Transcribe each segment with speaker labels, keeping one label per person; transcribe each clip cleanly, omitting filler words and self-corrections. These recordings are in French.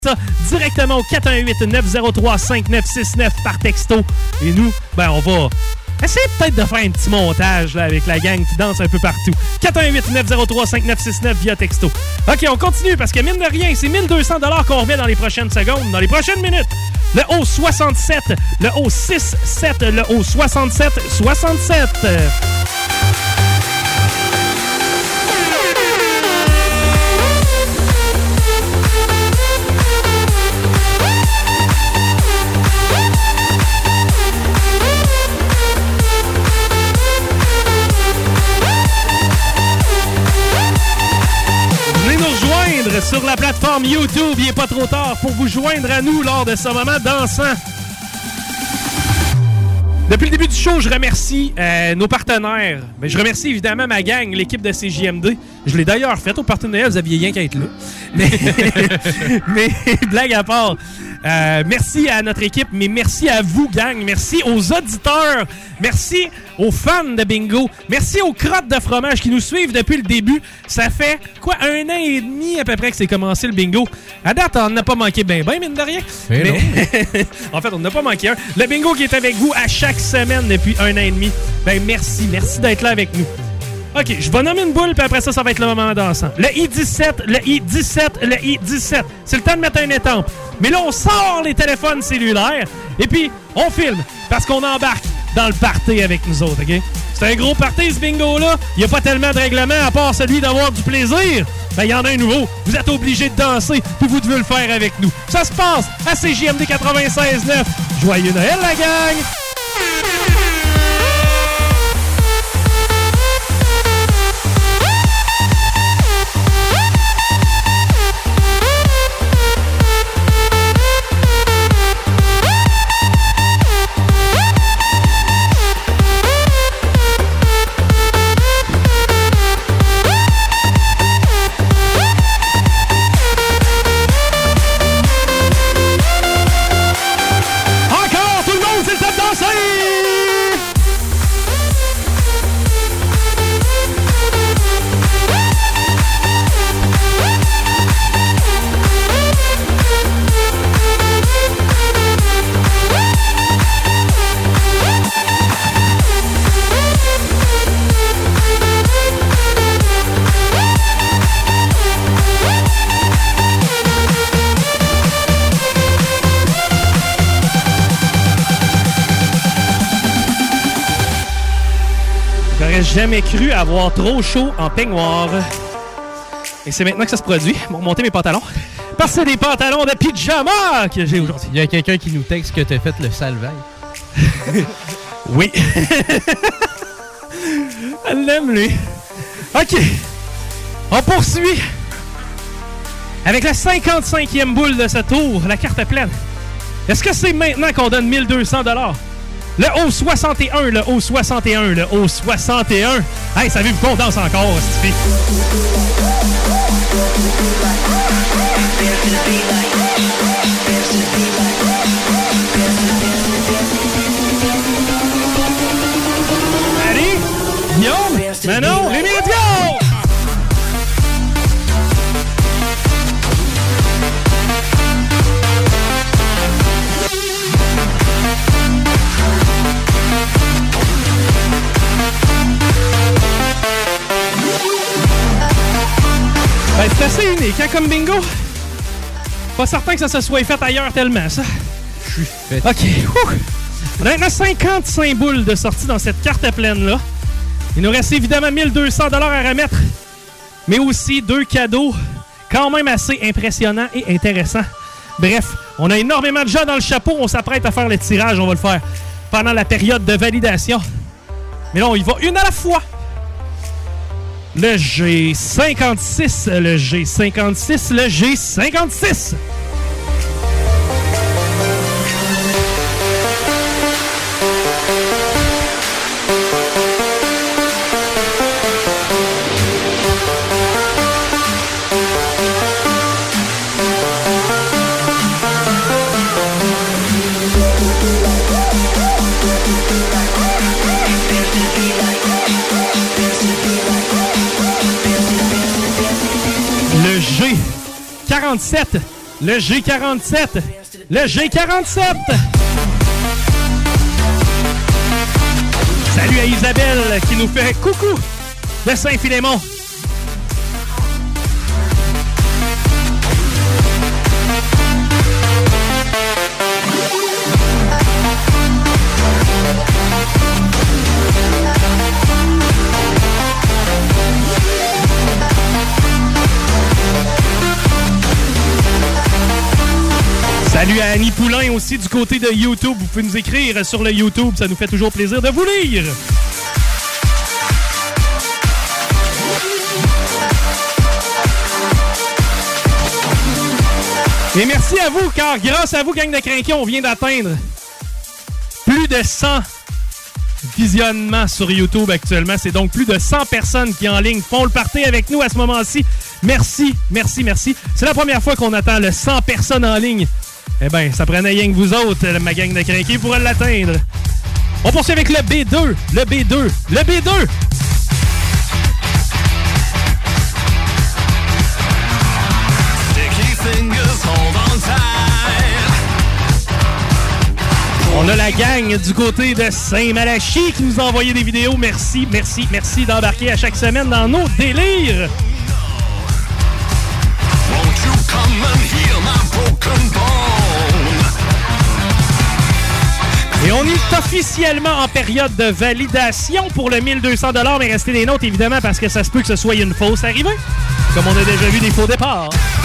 Speaker 1: Ça directement au 418-903-5969 par texto. Et nous, on va essayer peut-être de faire un petit montage là, avec la gang qui danse un peu partout. 418-903-5969 via texto. OK, on continue parce que mine de rien, c'est 1200 $ qu'on remet dans les prochaines secondes, dans les prochaines minutes. Le haut 67, le haut 6-7, le haut 67-67. Sur la plateforme YouTube, il n'est pas trop tard pour vous joindre à nous lors de ce moment dansant. Depuis le début du show, je remercie nos partenaires. Je remercie évidemment ma gang, l'équipe de CJMD. Je l'ai d'ailleurs fait au partenariat, vous aviez rien qu'à être là. Mais blague à part, merci à notre équipe, mais merci à vous, gang. Merci aux auditeurs. Merci aux fans de bingo. Merci aux crottes de fromage qui nous suivent depuis le début. Ça fait, 1 an et demi à peu près que c'est commencé le bingo. À date, on n'a pas manqué mine de rien. Mais en fait, on n'a pas manqué un. Le bingo qui est avec vous à chaque semaine depuis 1 an et demi. Merci d'être là avec nous. OK, je vais nommer une boule, puis après ça va être le moment dansant. Le I-17, le I-17, le I-17. C'est le temps de mettre une étampe. Mais là, on sort les téléphones cellulaires, et puis on filme, parce qu'on embarque dans le party avec nous autres, OK? C'est un gros party, ce bingo-là. Il n'y a pas tellement de règlements, à part celui d'avoir du plaisir. Il y en a un nouveau. Vous êtes obligés de danser, puis vous devez le faire avec nous. Ça se passe à CJMD 96.9. Joyeux Noël, la gang! Jamais cru avoir trop chaud en peignoir. Et c'est maintenant que ça se produit. Je vais remonter mes pantalons. Parce que c'est des pantalons de pyjama que j'ai aujourd'hui.
Speaker 2: Il y a quelqu'un qui nous texte que t'as fait le salvaille.
Speaker 1: Oui. Elle l'aime, lui. OK. On poursuit avec la 55e boule de ce tour. La carte est pleine. Est-ce que c'est maintenant qu'on donne 1200 $? Le haut 61, le haut 61, le haut 61. Hey, ça veut qu'on danse encore, cette fille. Allez, Guillaume, Manon, Rémi, let's go! C'est assez unique, hein, comme bingo? Pas certain que ça se soit fait ailleurs tellement, ça.
Speaker 2: Je suis fait.
Speaker 1: OK. On a 55 boules de sortie dans cette carte pleine-là. Il nous reste évidemment 1200 $ à remettre, mais aussi 2 cadeaux quand même assez impressionnants et intéressants. Bref, on a énormément de gens dans le chapeau. On s'apprête à faire le tirage. On va le faire pendant la période de validation. Mais là, on y va une à la fois. Le G56, le G56, le G56. Le G47, Le G47. Le G47. Salut à Isabelle qui nous fait coucou de Saint-Philémon. Salut à Annie Poulain aussi du côté de YouTube. Vous pouvez nous écrire sur le YouTube. Ça nous fait toujours plaisir de vous lire. Et merci à vous, car grâce à vous, gang de crinqués, on vient d'atteindre plus de 100 visionnements sur YouTube actuellement. C'est donc plus de 100 personnes qui en ligne font le party avec nous à ce moment-ci. Merci, merci, merci. C'est la première fois qu'on attend le 100 personnes en ligne. Eh bien, ça prenait rien que vous autres, ma gang de crinqués, pour l'atteindre. On poursuit avec le B2, le B2, le B2. On a la gang du côté de Saint-Malachie qui nous a envoyé des vidéos. Merci, merci, merci d'embarquer à chaque semaine dans nos délires. Et on est officiellement en période de validation pour le 1200 $, mais restez des notes évidemment parce que ça se peut que ce soit une fausse arrivée, comme on a déjà vu des faux départs.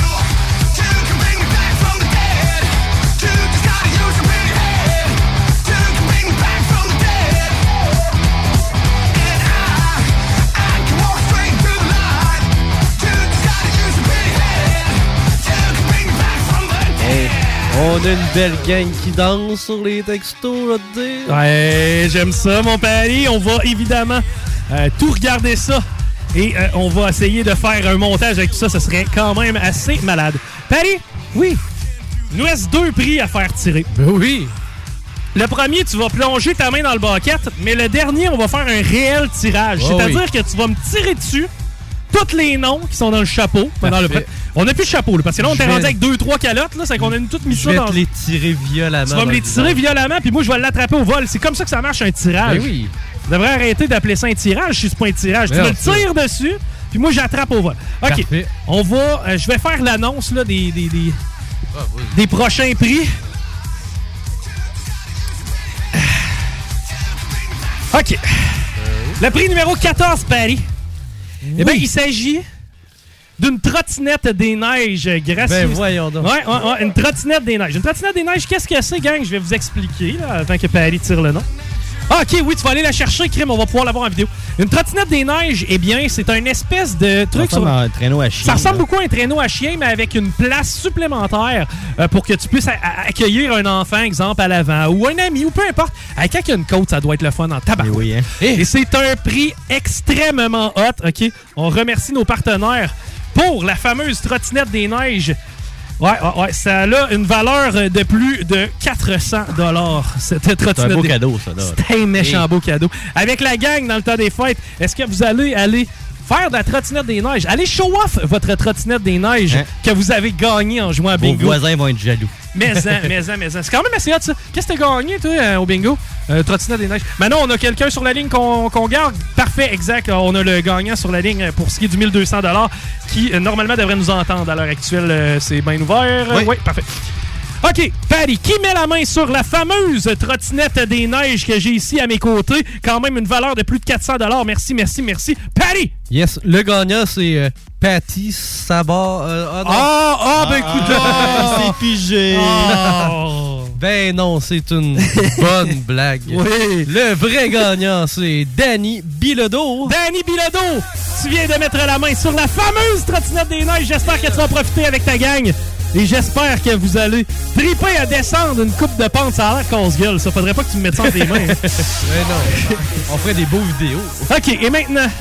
Speaker 2: On a une belle gang qui danse sur les textos, là, de dire.
Speaker 1: Ouais, j'aime ça, mon pari. On va évidemment tout regarder ça. Et on va essayer de faire un montage avec tout ça. Ce serait quand même assez malade. Pari?
Speaker 2: Oui.
Speaker 1: Il nous reste 2 prix à faire tirer.
Speaker 2: Ben oui.
Speaker 1: Le premier, tu vas plonger ta main dans le bucket. Mais le dernier, on va faire un réel tirage.
Speaker 2: Oh,
Speaker 1: c'est-à-dire que tu vas me tirer dessus tous les noms qui sont dans le chapeau. On n'a plus de chapeau, là, parce que là, on est rendu avec 2-3 calottes. Là, c'est qu'on a toutes mis ça dans...
Speaker 2: Je vais te les tirer violemment.
Speaker 1: Tu vas me les tirer violemment, puis moi, je vais l'attraper au vol. C'est comme ça que ça marche, un tirage.
Speaker 2: Ben oui.
Speaker 1: Tu devrais arrêter d'appeler ça un tirage si c'est pas un tirage. Tu me le tires dessus, puis moi, j'attrape au vol. OK.
Speaker 2: Parfait.
Speaker 1: On va... je vais faire l'annonce là, des prochains prix. OK. Le prix numéro 14, Paris. Oui. Eh bien, il s'agit d'une trottinette des neiges gracieuse.
Speaker 2: Ben voyons donc.
Speaker 1: Ouais, une trottinette des neiges. Une trottinette des neiges, qu'est-ce que c'est, gang? Je vais vous expliquer, là, avant que Paris tire le nom. Ah, OK, oui, tu vas aller la chercher, crime, on va pouvoir l'avoir en vidéo. Une trottinette des neiges, eh bien, c'est un espèce de truc...
Speaker 2: Ça ressemble à un traîneau à chien.
Speaker 1: Ça ressemble beaucoup à un traîneau à chien, mais avec une place supplémentaire pour que tu puisses accueillir un enfant, exemple, à l'avant, ou un ami, ou peu importe. Quand il y a une côte, ça doit être le fun en tabac.
Speaker 2: Oui, hein?
Speaker 1: Et c'est un prix extrêmement hot, OK? On remercie nos partenaires pour la fameuse trottinette des neiges. Ouais, ça a une valeur de plus de 400 $, cette trottinette.
Speaker 2: C'est un beau cadeau, ça.
Speaker 1: C'est un méchant beau cadeau. Avec la gang dans le temps des fêtes, est-ce que vous allez aller faire de la trottinette des neiges? Allez show off votre trottinette des neiges que vous avez gagnée en jouant à bingo.
Speaker 2: Vos voisins vont être jaloux.
Speaker 1: Mais c'est quand même assez hot, ça. Qu'est-ce que t'as gagné, toi, au bingo? Trottinette des neiges. Maintenant, on a quelqu'un sur la ligne qu'on garde. Parfait, exact. On a le gagnant sur la ligne pour ce qui est du 1200 $ qui, normalement, devrait nous entendre à l'heure actuelle. C'est bien ouvert. Oui, parfait. OK, Patty, qui met la main sur la fameuse trottinette des neiges que j'ai ici à mes côtés? Quand même une valeur de plus de 400 $. Merci, merci, merci. Patty!
Speaker 2: Yes, le gagnant, c'est Patty Sabat.
Speaker 1: Ben écoute,
Speaker 2: c'est figé. Ben non, c'est une bonne blague.
Speaker 1: Oui.
Speaker 2: Le vrai gagnant, c'est Danny Bilodeau.
Speaker 1: Danny Bilodeau, tu viens de mettre la main sur la fameuse trottinette des neiges. J'espère que tu vas profiter avec ta gang. Et j'espère que vous allez triper à descendre une coupe de pente. Ça a l'air casse-gueule, ça. Faudrait pas que tu me mettes ça entre les mains.
Speaker 2: Mais non, on ferait des beaux vidéos.
Speaker 1: OK, et maintenant,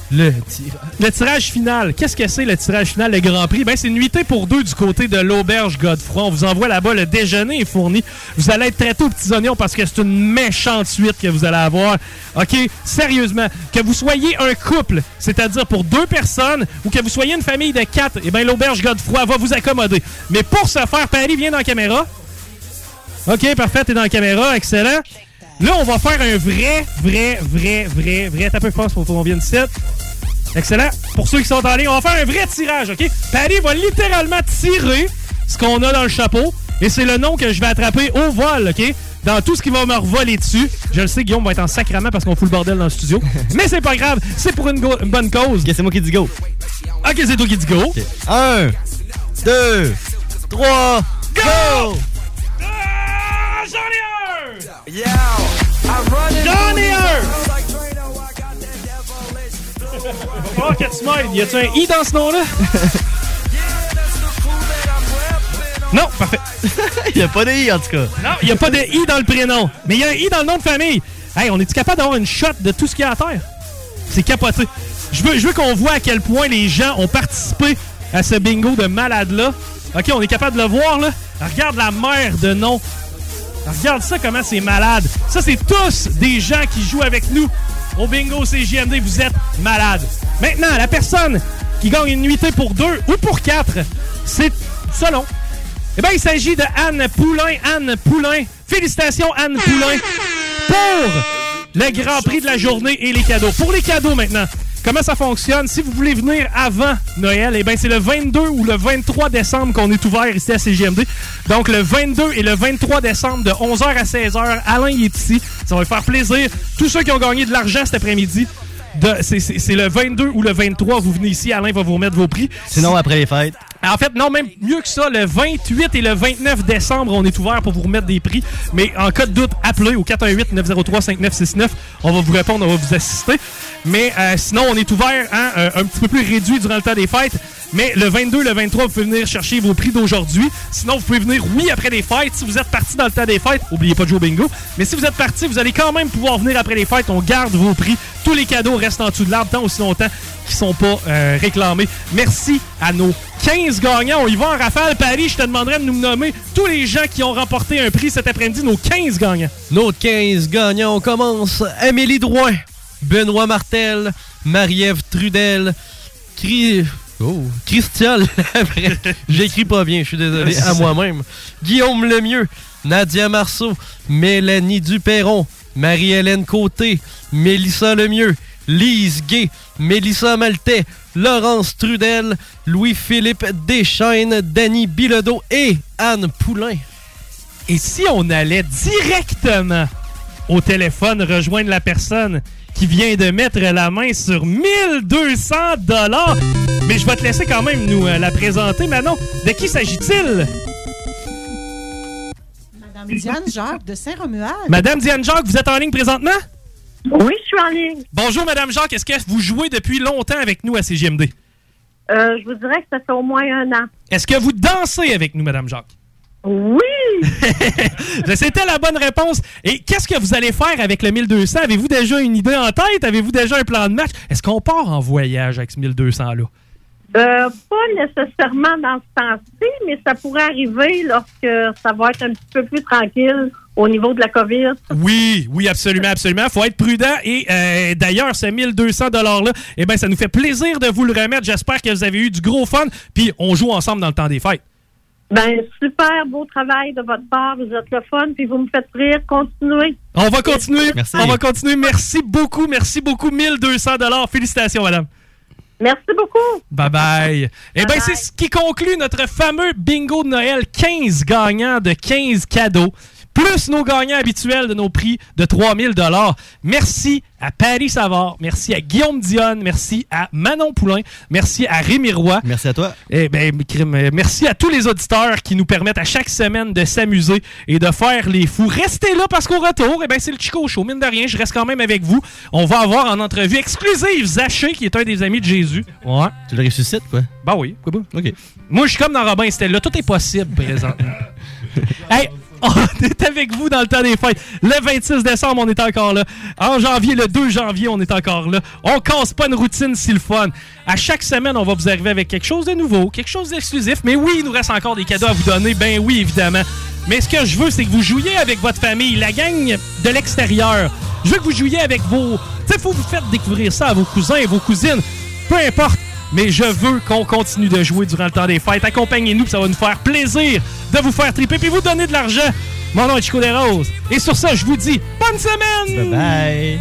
Speaker 1: Le tirage final. Qu'est-ce que c'est le tirage final, le Grand Prix? Ben, c'est une nuitée pour 2 du côté de l'Auberge Godefroy. On vous envoie là-bas, le déjeuner est fourni. Vous allez être traité aux petits oignons parce que c'est une méchante suite que vous allez avoir. OK? Sérieusement. Que vous soyez un couple, c'est-à-dire pour 2 personnes, ou que vous soyez une famille de 4, eh bien, l'Auberge Godefroy va vous accommoder. Mais pour ce faire, Paris, viens dans la caméra. OK, parfait, t'es dans la caméra. Excellent. Là, on va faire un vrai. T'as peu fort pour qu'on vienne ici. Excellent. Pour ceux qui sont en ligne, on va faire un vrai tirage, OK? Paris va littéralement tirer ce qu'on a dans le chapeau. Et c'est le nom que je vais attraper au vol, OK? Dans tout ce qui va me revoler dessus. Je le sais, Guillaume va être en sacrament parce qu'on fout le bordel dans le studio. Mais c'est pas grave, c'est pour une bonne cause.
Speaker 2: OK, c'est moi qui dis go.
Speaker 1: OK, c'est toi qui dis go.
Speaker 2: Okay. 1, 2, 3, go!
Speaker 1: J'en ai un! J'en ai un! Oh, que tu m'aides. Y a-tu un I dans ce nom-là? Non, parfait.
Speaker 2: Il n'y a pas de I, en tout cas.
Speaker 1: Non, il n'y a pas de I dans le prénom. Mais il y a un I dans le nom de famille. Hey, on est-tu capable d'avoir une shot de tout ce qu'il y a à terre? C'est capoté. Je veux qu'on voit à quel point les gens ont participé à ce bingo de malade-là. OK, on est capable de le voir, là. Regarde la mer de nom. Regarde ça, comment c'est malade. Ça, c'est tous des gens qui jouent avec nous au bingo CJMD. Vous êtes malades. Maintenant, la personne qui gagne une nuitée pour 2 ou pour 4, c'est selon. Eh bien, il s'agit de Anne Poulain. Anne Poulain. Félicitations, Anne Poulain, pour le Grand Prix de la journée et les cadeaux. Pour les cadeaux, maintenant, comment ça fonctionne? Si vous voulez venir avant Noël, eh bien, c'est le 22 ou le 23 décembre qu'on est ouvert ici à CJMD. Donc, le 22 et le 23 décembre, de 11h à 16h, Alain il est ici. Ça va lui faire plaisir. Tous ceux qui ont gagné de l'argent cet après-midi, c'est le 22 ou le 23, vous venez ici, Alain va vous remettre vos prix.
Speaker 2: Sinon, après les fêtes.
Speaker 1: En fait, non, même mieux que ça, le 28 et le 29 décembre, on est ouvert pour vous remettre des prix. Mais en cas de doute, appelez au 418-903-5969. On va vous répondre, on va vous assister. Mais sinon, on est ouvert un petit peu plus réduit durant le temps des fêtes. Mais le 22 et le 23, vous pouvez venir chercher vos prix d'aujourd'hui. Sinon, vous pouvez venir, oui, après les fêtes. Si vous êtes parti dans le temps des fêtes, n'oubliez pas de jouer au bingo. Mais si vous êtes parti, vous allez quand même pouvoir venir après les fêtes. On garde vos prix. Tous les cadeaux restent en dessous de l'arbre tant aussi longtemps qu'ils ne sont pas réclamés. Merci à nos 15 gagnants. On y va en rafale. Paris, je te demanderais de nous nommer tous les gens qui ont remporté un prix cet après-midi, nos 15 gagnants.
Speaker 2: Nos 15 gagnants, on commence. Amélie Drouin, Benoît Martel, Marie-Ève Trudel, Christian, j'écris pas bien, je suis désolé, à moi-même. Guillaume Lemieux, Nadia Marceau, Mélanie Duperron, Marie-Hélène Côté, Mélissa Lemieux, Lise Gay, Mélissa Maltais, Laurence Trudel, Louis-Philippe Deschaines, Danny Bilodeau et Anne Poulain.
Speaker 1: Et si on allait directement au téléphone rejoindre la personne qui vient de mettre la main sur 1200 $. Mais je vais te laisser quand même nous la présenter, Manon. De qui s'agit-il?
Speaker 3: Madame Diane Jacques de Saint-Romuald.
Speaker 1: Madame Diane Jacques, vous êtes en ligne présentement?
Speaker 4: Oui, je suis en ligne.
Speaker 1: Bonjour, Madame Jacques. Est-ce que vous jouez depuis longtemps avec nous à CJMD?
Speaker 4: Je vous dirais que ça fait au moins 1 an.
Speaker 1: Est-ce que vous dansez avec nous, Madame Jacques?
Speaker 4: Oui!
Speaker 1: C'était la bonne réponse. Et qu'est-ce que vous allez faire avec le 1200? Avez-vous déjà une idée en tête? Avez-vous déjà un plan de match? Est-ce qu'on part en voyage avec ce 1200-là?
Speaker 4: Pas nécessairement dans ce temps-ci, mais ça pourrait arriver lorsque ça va être un petit peu plus tranquille au niveau de la COVID.
Speaker 1: Oui, absolument, absolument. Il faut être prudent. Et d'ailleurs, ce 1200 $-là, eh bien, ça nous fait plaisir de vous le remettre. J'espère que vous avez eu du gros fun. Puis, on joue ensemble dans le temps des fêtes.
Speaker 4: Ben, super beau travail de votre part. Vous êtes le fun, puis vous me faites rire. Continuez.
Speaker 1: On va continuer.
Speaker 2: Merci.
Speaker 1: On va continuer. Merci beaucoup. 1200 $. Félicitations, madame.
Speaker 4: Merci beaucoup.
Speaker 1: Bye-bye. Eh bien, c'est ce qui conclut notre fameux bingo de Noël. 15 gagnants de 15 cadeaux, plus nos gagnants habituels de nos prix de 3000 $. Merci à Paris Savard, merci à Guillaume Dionne, merci à Manon Poulain, merci à Rémi Roy.
Speaker 2: Merci à toi.
Speaker 1: Eh bien, merci à tous les auditeurs qui nous permettent à chaque semaine de s'amuser et de faire les fous. Restez là parce qu'au retour, eh bien, c'est le Chico Show. Mine de rien, je reste quand même avec vous. On va avoir en entrevue exclusive Zaché, qui est un des amis de Jésus. Ouais.
Speaker 2: Tu le ressuscites, quoi?
Speaker 1: Ben oui, quoi pas.
Speaker 2: OK.
Speaker 1: Moi, je suis comme dans Robin Stella. Tout est possible, présentement. Hey, On est avec vous dans le temps des fêtes. Le 26 décembre, on est encore là. En janvier, le 2 janvier, on est encore là. On casse pas une routine si le fun. À chaque semaine, on va vous arriver avec quelque chose de nouveau, quelque chose d'exclusif. Mais oui, il nous reste encore des cadeaux à vous donner. Ben oui, évidemment. Mais ce que je veux, c'est que vous jouiez avec votre famille, la gang de l'extérieur. Je veux que vous jouiez avec vos... Tu sais, faut vous faire découvrir ça à vos cousins et vos cousines. Peu importe. Mais je veux qu'on continue de jouer durant le temps des fêtes. Accompagnez-nous, puis ça va nous faire plaisir de vous faire triper puis vous donner de l'argent. Mon nom est Chico des Roses. Et sur ça, je vous dis bonne semaine!
Speaker 2: Bye bye!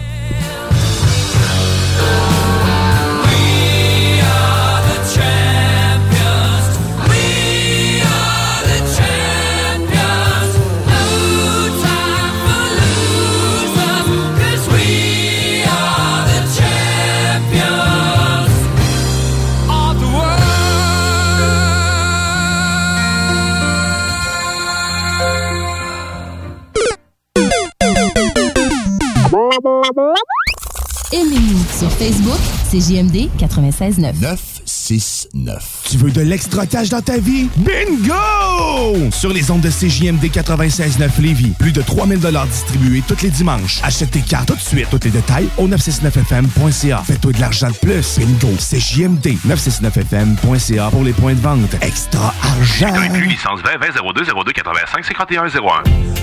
Speaker 5: Aimez-nous sur Facebook, c'est JMD 96.9.
Speaker 6: 969. Tu veux de l'extra cash dans ta vie? Bingo! Sur les ondes de CJMD 96.9 Lévis, plus de 3000 $ distribués tous les dimanches. Achète tes cartes tout de suite. Tous les détails au 969fm.ca. Fais-toi de l'argent de plus. Bingo! CJMD 969fm.ca pour les points de vente. Extra argent!
Speaker 7: Inclus licence 20 02 85 51 01.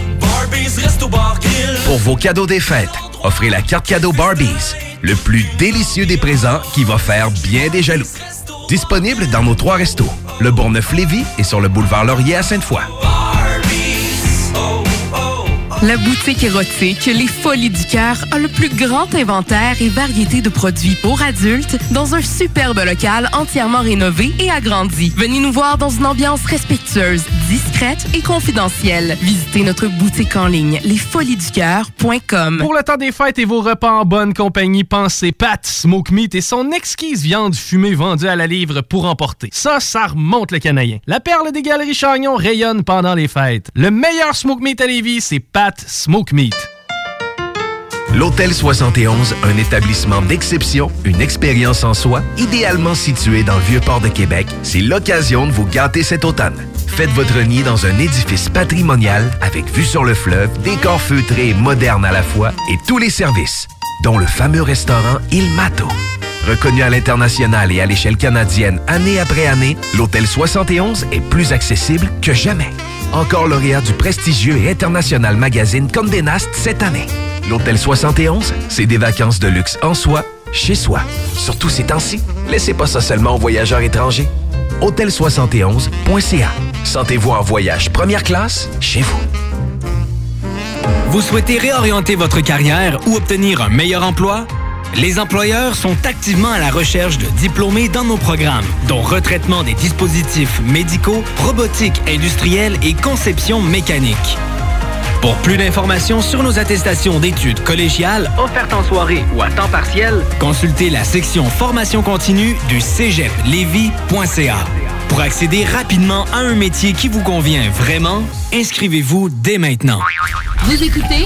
Speaker 8: Pour vos cadeaux des fêtes, offrez la carte cadeau Barbies, le plus délicieux des présents qui va faire bien des jaloux. Disponible dans nos 3 restos, le Bourgneuf-Lévis et sur le boulevard Laurier à Sainte-Foy.
Speaker 9: La boutique érotique Les Folies du Cœur a le plus grand inventaire et variété de produits pour adultes dans un superbe local entièrement rénové et agrandi. Venez nous voir dans une ambiance respectueuse, discrète et confidentielle. Visitez notre boutique en ligne lesfoliesducoeur.com.
Speaker 1: Pour le temps des fêtes et vos repas en bonne compagnie, pensez Pat Smoke Meat et son exquise viande fumée vendue à la livre pour emporter. Ça remonte le canadien. La perle des Galeries Chagnon rayonne pendant les fêtes. Le meilleur Smoke Meat à Lévis, c'est Pat Smoke Meat.
Speaker 8: L'Hôtel 71, un établissement d'exception, une expérience en soi, idéalement situé dans le Vieux-Port de Québec, c'est l'occasion de vous gâter cet automne. Faites votre nid dans un édifice patrimonial avec vue sur le fleuve, décor feutré et moderne à la fois et tous les services, dont le fameux restaurant Il Mato. Reconnu à l'international et à l'échelle canadienne année après année, l'Hôtel 71 est plus accessible que jamais. Encore lauréat du prestigieux et international magazine Condé Nast cette année. L'Hôtel 71, c'est des vacances de luxe en soi, chez soi. Surtout ces temps-ci, laissez pas ça seulement aux voyageurs étrangers. Hôtel71.ca. Sentez-vous en voyage première classe chez vous.
Speaker 10: Vous souhaitez réorienter votre carrière ou obtenir un meilleur emploi? Les employeurs sont activement à la recherche de diplômés dans nos programmes, dont retraitement des dispositifs médicaux, robotique industrielle et conception mécanique. Pour plus d'informations sur nos attestations d'études collégiales offertes en soirée ou à temps partiel, consultez la section formation continue du cégeplevy.ca. Pour accéder rapidement à un métier qui vous convient vraiment, inscrivez-vous dès maintenant.
Speaker 5: Vous écoutez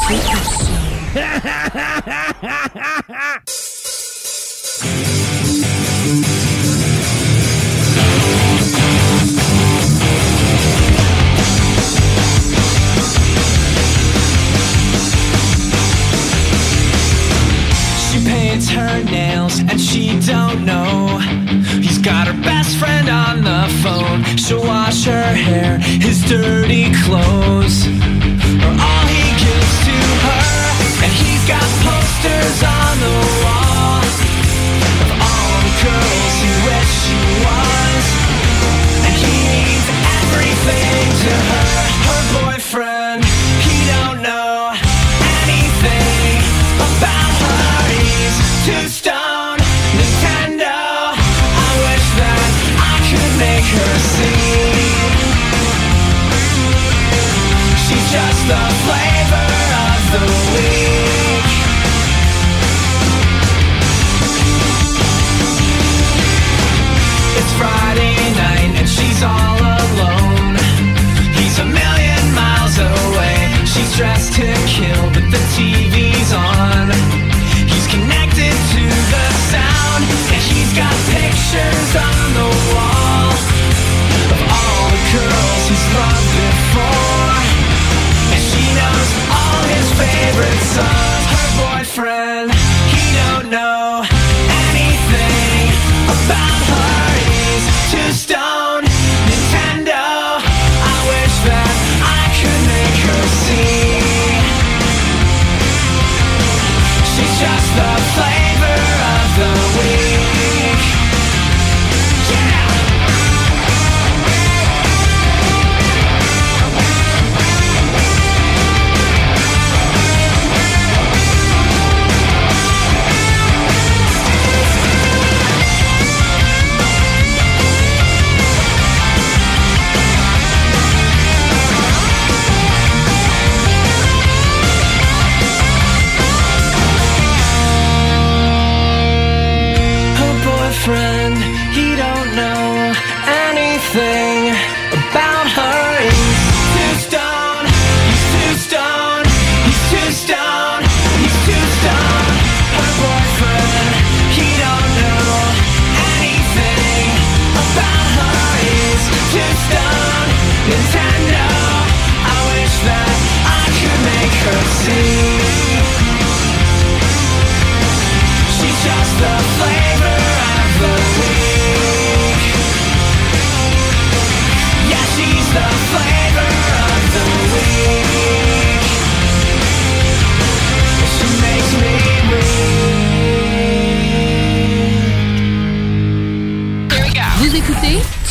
Speaker 11: She paints her nails and she don't know he's got her best friend on the phone. She'll wash her hair, his dirty clothes, or all he gives to her. And he's got posters on the wall of all the girls he wished she was. And he means everything to her. Her boyfriend, he don't know anything about her. He's too stoned, Nintendo. I wish that I could make her see. She's just the flavor of the week.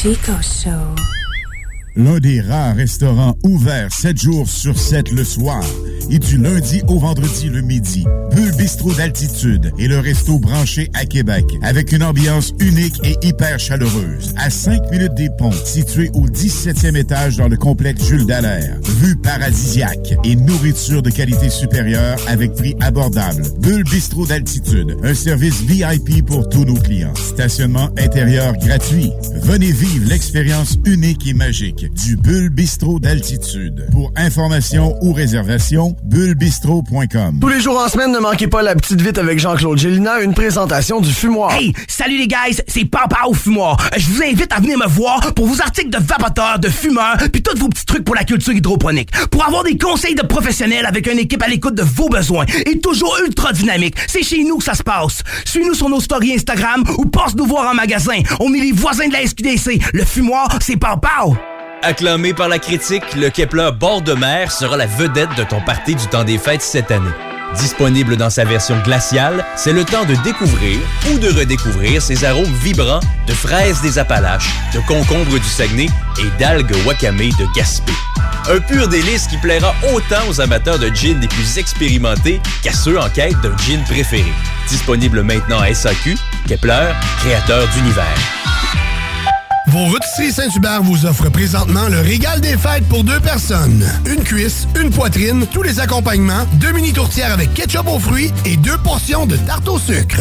Speaker 12: Chico Show.
Speaker 13: L'un des rares restaurants ouverts 7 jours sur 7 le soir et du lundi au vendredi le midi. Bulle Bistrot d'altitude est le resto branché à Québec avec une ambiance unique et hyper chaleureuse. À 5 minutes des ponts, situé au 17e étage dans le complexe Jules Dallaire. Vue paradisiaque et nourriture de qualité supérieure avec prix abordable. Bulle Bistrot d'altitude, un service VIP pour tous nos clients. Stationnement intérieur gratuit. Venez vivre l'expérience unique et magique du Bulle Bistrot d'altitude. Pour information ou réservation, bullebistrot.com.
Speaker 14: Tous les jours en semaine, ne manquez pas la petite vite avec Jean-Claude Gélina, une présentation du fumoir.
Speaker 15: Hey, salut les guys, c'est Papa au fumoir. Je vous invite à venir me voir pour vos articles de vapoteurs, de fumeurs, puis tous vos petits trucs pour la culture hydroponique. Pour avoir des conseils de professionnels avec une équipe à l'écoute de vos besoins et toujours ultra dynamique. C'est chez nous que ça se passe. Suis-nous sur nos stories Instagram ou passe nous voir en magasin. On est les voisins de la SQDC. Le fumoir, c'est Papa.
Speaker 16: Acclamé par la critique, le Kepler bord de mer sera la vedette de ton party du temps des fêtes cette année. Disponible dans sa version glaciale, c'est le temps de découvrir ou de redécouvrir ses arômes vibrants de fraises des Appalaches, de concombres du Saguenay et d'algues wakame de Gaspé. Un pur délice qui plaira autant aux amateurs de gin les plus expérimentés qu'à ceux en quête d'un gin préféré. Disponible maintenant à SAQ, Kepler, créateur d'univers.
Speaker 17: Vos rôtisseries Saint-Hubert vous offrent présentement le régal des fêtes pour 2 personnes. Une cuisse, une poitrine, tous les accompagnements, 2 mini tourtières avec ketchup aux fruits et 2 portions de tarte au sucre.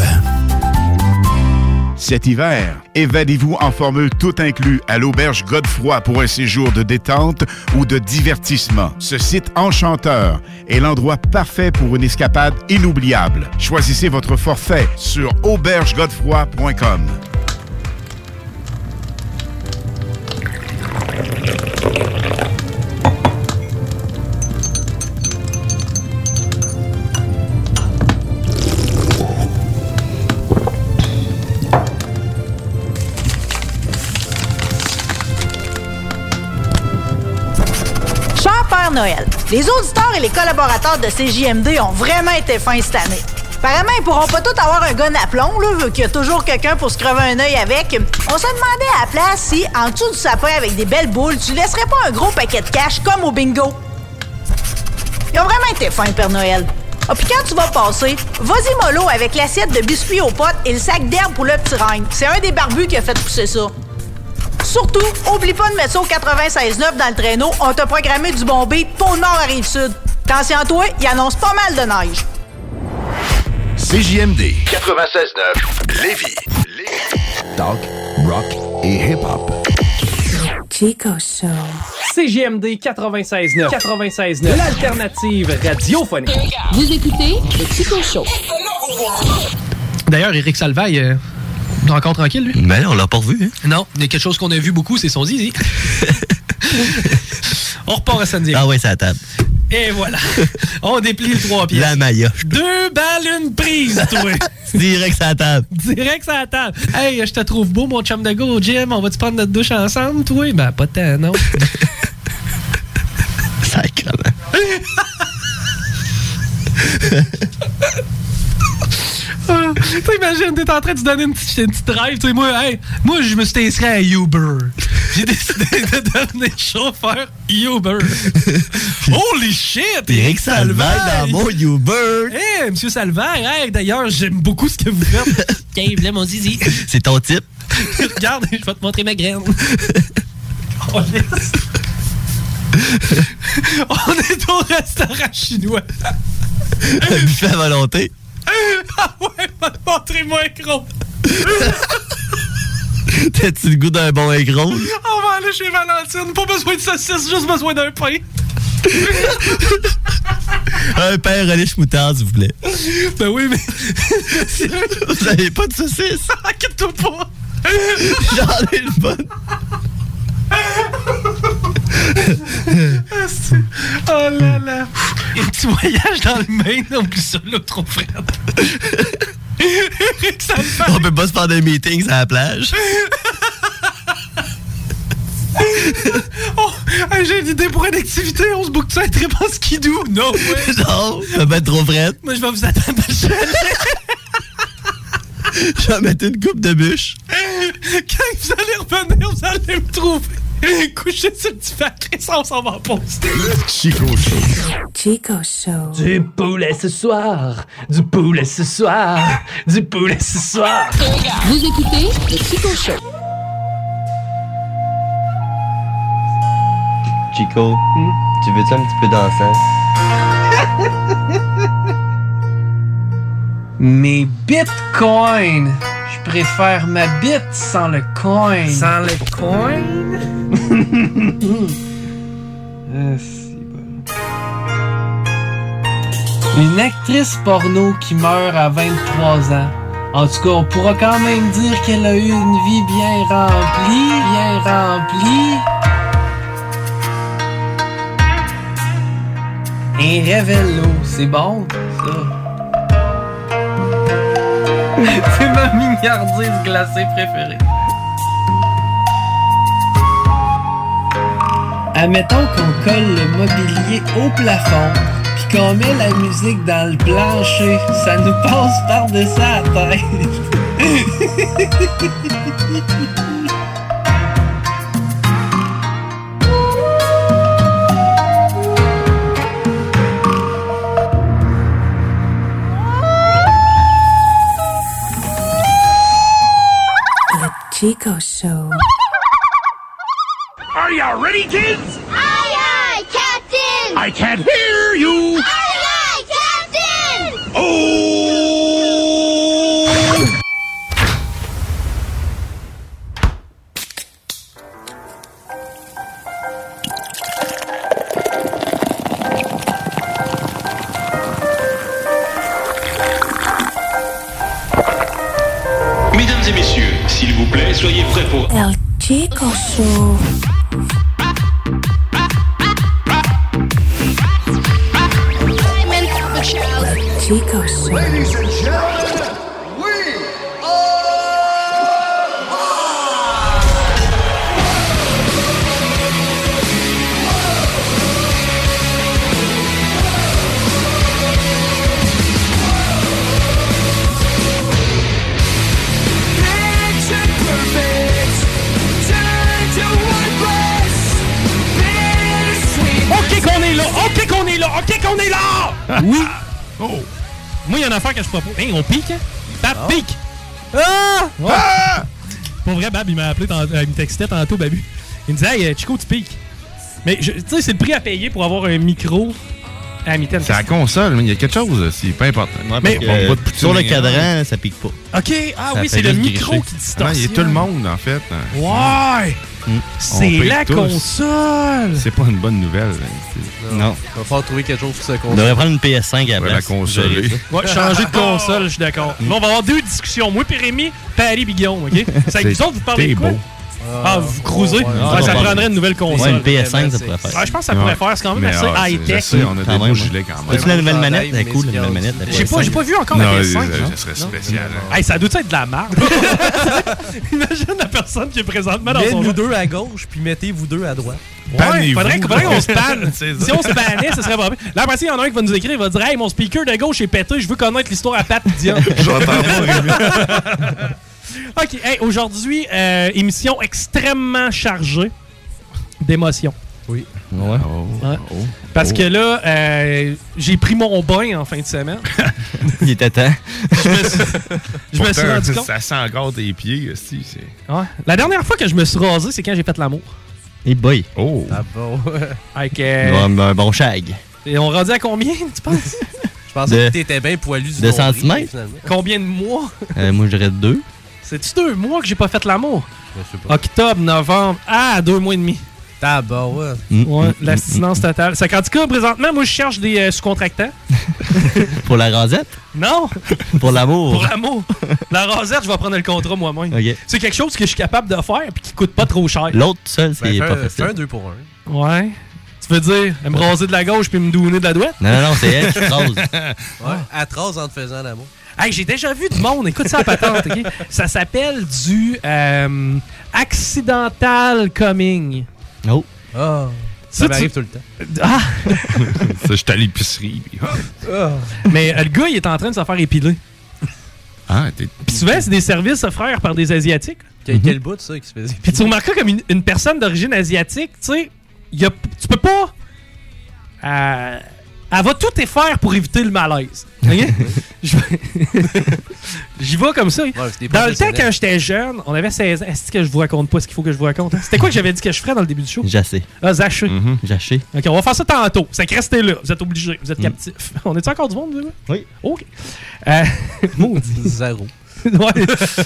Speaker 6: Cet hiver, évadez-vous en formule tout inclus à l'auberge Godefroy pour un séjour de détente ou de divertissement. Ce site enchanteur est l'endroit parfait pour une escapade inoubliable. Choisissez votre forfait sur aubergegodefroy.com.
Speaker 18: Père Noël, les auditeurs et les collaborateurs de CJMD ont vraiment été fins cette année. Apparemment, ils pourront pas tous avoir un gun à plomb, là, vu qu'il y a toujours quelqu'un pour se crever un œil avec. On se demandait à la place si, en dessous du sapin avec des belles boules, tu laisserais pas un gros paquet de cash comme au bingo. Ils ont vraiment été fins, Père Noël. Ah, puis quand tu vas passer, vas-y mollo avec l'assiette de biscuits aux potes et le sac d'herbe pour le petit règne. C'est un des barbus qui a fait pousser ça. Surtout, oublie pas de mettre ça au 96.9 dans le traîneau. On t'a programmé du bon beat pour le nord à Rive-Sud. Attention à toi, il annonce pas mal de neige.
Speaker 8: CJMD 96.9 Lévis. Talk, rock et hip-hop.
Speaker 12: Chico Show.
Speaker 1: CJMD 96.9. 96.9. L'alternative radiophonique.
Speaker 5: Vous écoutez le Chico Show.
Speaker 2: D'ailleurs, Éric Salvaille... encore tranquille, lui?
Speaker 19: Ben, on l'a pas revu, hein?
Speaker 2: Non, il y a quelque chose qu'on a vu beaucoup, c'est son zizi. On repart à San Diego.
Speaker 19: Ah ouais, c'est à la table.
Speaker 1: Et voilà. On déplie les 3 pièces.
Speaker 19: La maillot.
Speaker 1: 2 balles, une prise, toi.
Speaker 19: Direct à la table.
Speaker 1: Direct à la table. Hey, je te trouve beau, mon chum de go au gym. On va-tu prendre notre douche ensemble, toi? Ben, pas tant, non.
Speaker 19: Sacrément.
Speaker 1: T'imagines, t'es en train de te donner une petite drive. Moi, je me suis inscrit à Uber. J'ai décidé de devenir chauffeur Uber. Holy shit!
Speaker 19: Éric Salvaire dans mon Uber.
Speaker 1: Hey, monsieur Salvaire, hey, d'ailleurs, j'aime beaucoup ce que vous faites. Cave, là, mon zizi.
Speaker 19: C'est ton type.
Speaker 1: Regarde, je vais te montrer ma graine. Oh, yes. On est au restaurant chinois.
Speaker 19: Un buffet à volonté.
Speaker 1: Ah ouais, montrez-moi un gros.
Speaker 19: T'as-tu le goût d'un bon gros?
Speaker 1: On va aller chez Valentine. Pas besoin de saucisse, juste besoin d'un pain.
Speaker 19: Un pain relish moutarde, s'il vous plaît.
Speaker 1: Ben oui, mais...
Speaker 19: Vous avez pas de saucisse?
Speaker 1: Inquiète-toi pas.
Speaker 19: J'en ai une bonne.
Speaker 1: Oh là là. Un petit voyage dans le Maine, oublie ça, là, trop frère.
Speaker 19: On peut pas se faire des meetings à la plage.
Speaker 1: Oh, j'ai une idée pour une activité. On se boucle ça un trip en skidoo. Non, ouais.
Speaker 19: Non, ça va être trop frette.
Speaker 1: Moi, je vais vous attendre à le chalet.
Speaker 19: Je vais mettre une coupe de bûche.
Speaker 1: Quand vous allez revenir, vous allez me trouver couché sur le divan. Ça, on s'en va en pause.
Speaker 6: Le Chico Show.
Speaker 12: Chico Show.
Speaker 11: Du poulet ce soir, du poulet ce soir, du poulet ce soir.
Speaker 5: Vous écoutez le Chico Show.
Speaker 20: Chico, tu veux-tu un petit peu danser?
Speaker 11: Mes bitcoins. Je préfère ma bite sans le coin.
Speaker 1: Sans le coin?
Speaker 11: Une actrice porno qui meurt à 23 ans. En tout cas, on pourra quand même dire qu'elle a eu une vie bien remplie, Un révélo, c'est bon, ça. C'est ma mignardise glacée préférée. Admettons qu'on colle le mobilier au plafond, puis qu'on met la musique dans le plancher, ça nous passe par-dessus la tête.
Speaker 12: Chico Show.
Speaker 6: Are you ready, kids?
Speaker 21: Aye, aye, Captain!
Speaker 6: I can't hear you!
Speaker 21: Aye, aye, Captain!
Speaker 6: Oh!
Speaker 22: Mesdames et messieurs, s'il vous plaît, soyez prêts pour...
Speaker 12: El Chico Show. Chico Show.
Speaker 6: Ladies and gentlemen, we
Speaker 1: OK qu'on est là! OK qu'on est là! OK qu'on est là! Oui! Oh! Moi, il y a une affaire que je propose. Hey, on pique, hein? Bab, pique! Ah! Ouais. Ah! Pour vrai, Bab, il m'a appelé, il me textait tantôt, Babu. Il me disait, hey, Chico, tu piques. Mais, tu sais, c'est le prix à payer pour avoir un micro à la mitaine.
Speaker 23: C'est la console, mais il y a quelque chose, c'est pas important.
Speaker 19: Ouais, mais sur le cadran, ça pique pas.
Speaker 1: OK, ah oui, c'est le micro qui distorsionne.
Speaker 23: Il y a tout le monde, en fait.
Speaker 1: Ouais! C'est la console!
Speaker 23: C'est pas une bonne nouvelle.
Speaker 19: Non.
Speaker 2: Il va falloir trouver quelque chose pour se console.
Speaker 19: On devrait prendre une PS5 à la place.
Speaker 23: La console.
Speaker 1: Ouais, changer de console, je suis d'accord. Là, on va avoir deux discussions. Moi, Pérémy, Paris, Biguillon, OK? C'est avec vous autres, vous parlez de quoi? Ah, vous cruisez? Ça prendrait une nouvelle console.
Speaker 19: Ouais, une PS5, ça pourrait faire.
Speaker 1: Je pense que ça pourrait faire. C'est quand même assez high-tech.
Speaker 23: On a des beaux gilets quand même.
Speaker 19: As-tu la nouvelle manette? C'est cool, la nouvelle manette.
Speaker 1: J'ai pas vu encore la PS5.
Speaker 23: Ça serait spécial.
Speaker 1: Hey, ça doit être de la merde. Imagine la personne qui est présentement dans son...
Speaker 2: Mettez-vous deux à gauche, puis mettez-vous deux à droite.
Speaker 1: Ouais, faudrait qu'on se panne. Si on se pannait, ce serait pas bien. Là, après, il y en a un qui va nous écrire, il va dire, hey, mon speaker de gauche est pété, je veux connaître l'histoire à Pat Dion.
Speaker 23: J'entends pas.
Speaker 1: OK, hey, aujourd'hui, émission extrêmement chargée d'émotions.
Speaker 2: Oui.
Speaker 19: Ouais.
Speaker 1: Parce que là, j'ai pris mon bain en fin de semaine.
Speaker 19: Il était temps.
Speaker 1: Je me suis rendu compte.
Speaker 23: Ça sent encore tes pieds, aussi.
Speaker 1: Ouais. La dernière fois que je me suis rasé, c'est quand j'ai fait l'amour.
Speaker 19: Et boy.
Speaker 23: Oh.
Speaker 2: Ah bon.
Speaker 1: Avec,
Speaker 19: un bon shag.
Speaker 1: Et on rendu à combien, tu penses?
Speaker 2: Je pensais que t'étais bien poilu du
Speaker 19: 2 centimètres?
Speaker 1: Combien de mois?
Speaker 19: Moi, je dirais 2.
Speaker 1: C'est-tu 2 mois que j'ai pas fait l'amour?
Speaker 2: Je sais pas.
Speaker 1: Octobre, novembre. Ah, 2 mois et demi.
Speaker 2: Ouais.
Speaker 1: Ouais, l'abstinence totale. C'est qu'en tout cas, présentement, moi, je cherche des sous-contractants.
Speaker 19: Pour la rasette?
Speaker 1: Non!
Speaker 19: Pour l'amour?
Speaker 1: Pour l'amour. La rasette, je vais prendre le contrat moi-même.
Speaker 19: Okay.
Speaker 1: C'est quelque chose que je suis capable de faire et qui coûte pas trop cher.
Speaker 19: L'autre seul, c'est pas facile.
Speaker 2: Fais un 2 pour 1.
Speaker 1: Ouais. Tu veux dire, me raser de la gauche puis me douner de la droite?
Speaker 19: Non, c'est elle qui rase.
Speaker 2: Ouais, elle te rase en te faisant l'amour.
Speaker 1: Hey, j'ai déjà vu du monde, écoute ça à patente, OK? Ça s'appelle du accidental coming.
Speaker 19: Oh.
Speaker 2: Ah. Ça m'arrive tout le temps.
Speaker 1: Ah!
Speaker 23: Ça, j'étais à l'épicerie.
Speaker 1: Mais le gars, il est en train de se faire épiler.
Speaker 23: Ah,
Speaker 1: Puis souvent, c'est des services offerts par des Asiatiques.
Speaker 2: Quel bout, ça, qui se faisait?
Speaker 1: Puis tu remarqueras comme une personne d'origine asiatique, tu sais, tu peux pas... elle va tout faire pour éviter le malaise. Okay? J'y vais comme ça. Dans le temps, quand j'étais jeune, on avait 16 ans. Est-ce que je vous raconte pas ce qu'il faut que je vous raconte? Hein? C'était quoi que j'avais dit que je ferais dans le début du show?
Speaker 19: Jassé.
Speaker 1: Ah, zaché.
Speaker 19: Jaché.
Speaker 1: OK, on va faire ça tantôt. C'est que restez là. Vous êtes obligés. Vous êtes captifs. On est-tu encore du monde, vous?
Speaker 19: Oui.
Speaker 1: OK. Maudit.
Speaker 2: Zéro.
Speaker 1: Ouais.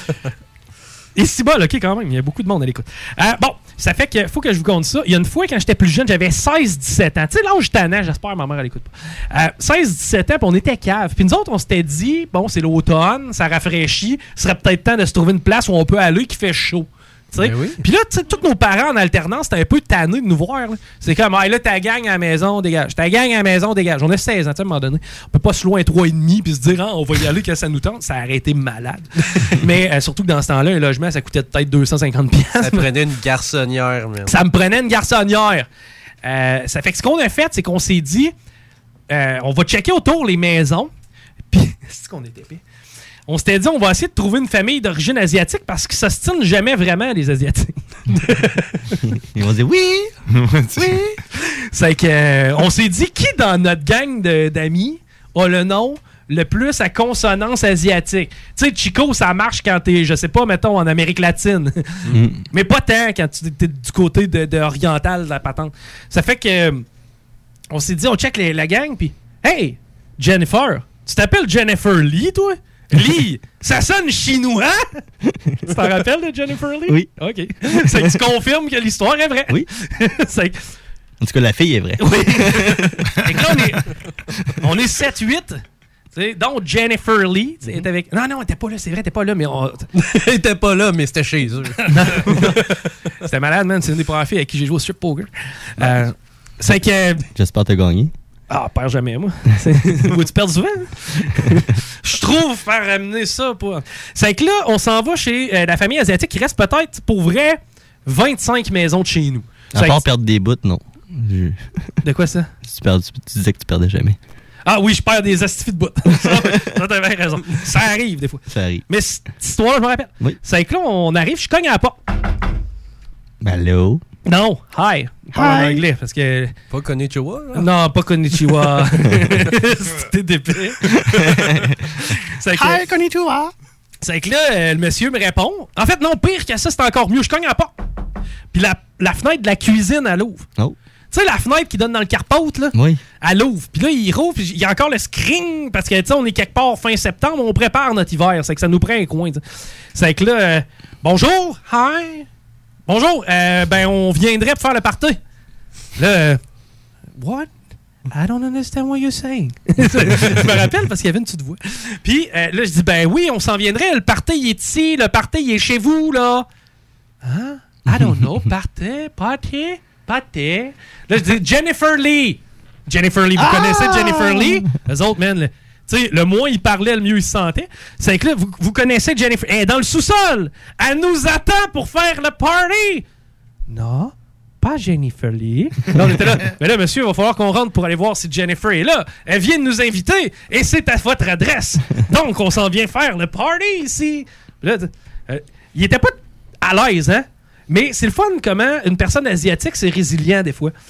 Speaker 1: Et si bas, OK, quand même. Il y a beaucoup de monde à l'écoute. Bon, ça fait qu'il faut que je vous compte ça. Il y a une fois, quand j'étais plus jeune, j'avais 16-17 ans. Tu sais, l'âge tannant, j'espère ma mère, elle écoute pas. 16-17 ans, puis on était cave. Puis nous autres, on s'était dit, bon, c'est l'automne, ça rafraîchit. Ce serait peut-être temps de se trouver une place où on peut aller qui fait chaud. Ben oui. Puis là, tous nos parents en alternance, c'était un peu tannés de nous voir. Là. C'est comme, là, ta gang à la maison, dégage. Ta gang à la maison, dégage. On a 16 ans, à un moment donné. On peut pas se louer un 3,5 puis se dire, on va y aller quand ça nous tente. Ça aurait été malade. Mais surtout que dans ce temps-là, un logement, ça coûtait peut-être 250$.
Speaker 2: Ça prenait une garçonnière, même.
Speaker 1: Ça me prenait une garçonnière. Ça fait que ce qu'on a fait, c'est qu'on s'est dit, on va checker autour les maisons. Puis, c'est ce qu'on était épais. On s'était dit, on va essayer de trouver une famille d'origine asiatique parce qu'ils s'ostinent jamais vraiment, les Asiatiques.
Speaker 19: Ils vont dire oui!
Speaker 1: Oui! C'est que, on s'est dit, qui dans notre gang d'amis a le nom le plus à consonance asiatique? Tu sais, Chico, ça marche quand t'es, je sais pas, mettons, en Amérique latine. Mais pas tant quand tu es du côté de oriental de la patente. Ça fait que, on s'est dit, on check la gang, puis hey, Jennifer, tu t'appelles Jennifer Lee, toi? Lee, ça sonne chinois! Tu t'en rappelles de Jennifer Lee?
Speaker 19: Oui.
Speaker 1: OK. C'est que tu confirmes que l'histoire est vraie.
Speaker 19: Oui. En tout cas, la fille est vraie.
Speaker 1: Oui. Et là, on est 7-8. Donc, Jennifer Lee est avec... Non, elle était pas là, c'est vrai, elle était pas là, mais
Speaker 2: elle était pas là, mais c'était chez eux.
Speaker 1: C'était malade, man. C'est une des premières filles avec qui j'ai joué au strip poker. C'est que...
Speaker 19: J'espère te gagner.
Speaker 1: Ah, perds jamais, moi. Tu perds souvent. Je trouve faire ramener ça. C'est que là, on s'en va chez la famille asiatique qui reste peut-être, pour vrai, 25 maisons de chez nous.
Speaker 19: À part perdre des bouts, non.
Speaker 1: De quoi ça?
Speaker 19: Tu disais que tu perdais jamais.
Speaker 1: Ah oui, je perds des astifis de bouts. Ça, t'as bien raison. Ça arrive, des fois.
Speaker 19: Ça arrive.
Speaker 1: Mais cette histoire-là, je me rappelle.
Speaker 19: Oui.
Speaker 1: C'est que là, on arrive, je cogne à la porte.
Speaker 19: Allô?
Speaker 1: Non, hi. En anglais, parce que...
Speaker 2: Pas konnichiwa, là?
Speaker 1: Non, pas konnichiwa. C'était d'épée.
Speaker 2: Hi, konnichiwa.
Speaker 1: C'est que là, le monsieur me répond. En fait, non, pire que ça, c'est encore mieux. Je cogne à la porte. Puis la fenêtre de la cuisine, elle ouvre.
Speaker 19: Oh.
Speaker 1: Tu sais, la fenêtre qui donne dans le carpote, là?
Speaker 19: Oui.
Speaker 1: Elle ouvre. Puis là, il rouvre, puis il y a encore le screen, parce que, tu sais, on est quelque part fin septembre, on prépare notre hiver. C'est que ça nous prend un coin, t'sais. C'est que là, bonjour, hi. Bonjour, on viendrait pour faire le party. Là, what? I don't understand what you're saying. Je me rappelle parce qu'il y avait une petite voix. Puis là, je dis, oui, on s'en viendrait. Le party, il est ici. Le party, il est chez vous, là. Hein? I don't know. Party. Là, je dis, Jennifer Lee. Jennifer Lee. Vous connaissez Jennifer Lee? Eux autres, man, tu sais, le moins il parlait, le mieux il se sentait. C'est que là, vous connaissez Jennifer. Elle est dans le sous-sol. Elle nous attend pour faire le party. Non, pas Jennifer Lee. Là, on était là. Mais là, monsieur, il va falloir qu'on rentre pour aller voir si Jennifer est là. Elle vient de nous inviter et c'est à votre adresse. Donc, on s'en vient faire le party ici. Là, il était pas à l'aise, hein? Mais c'est le fun comment une personne asiatique, c'est résilient des fois.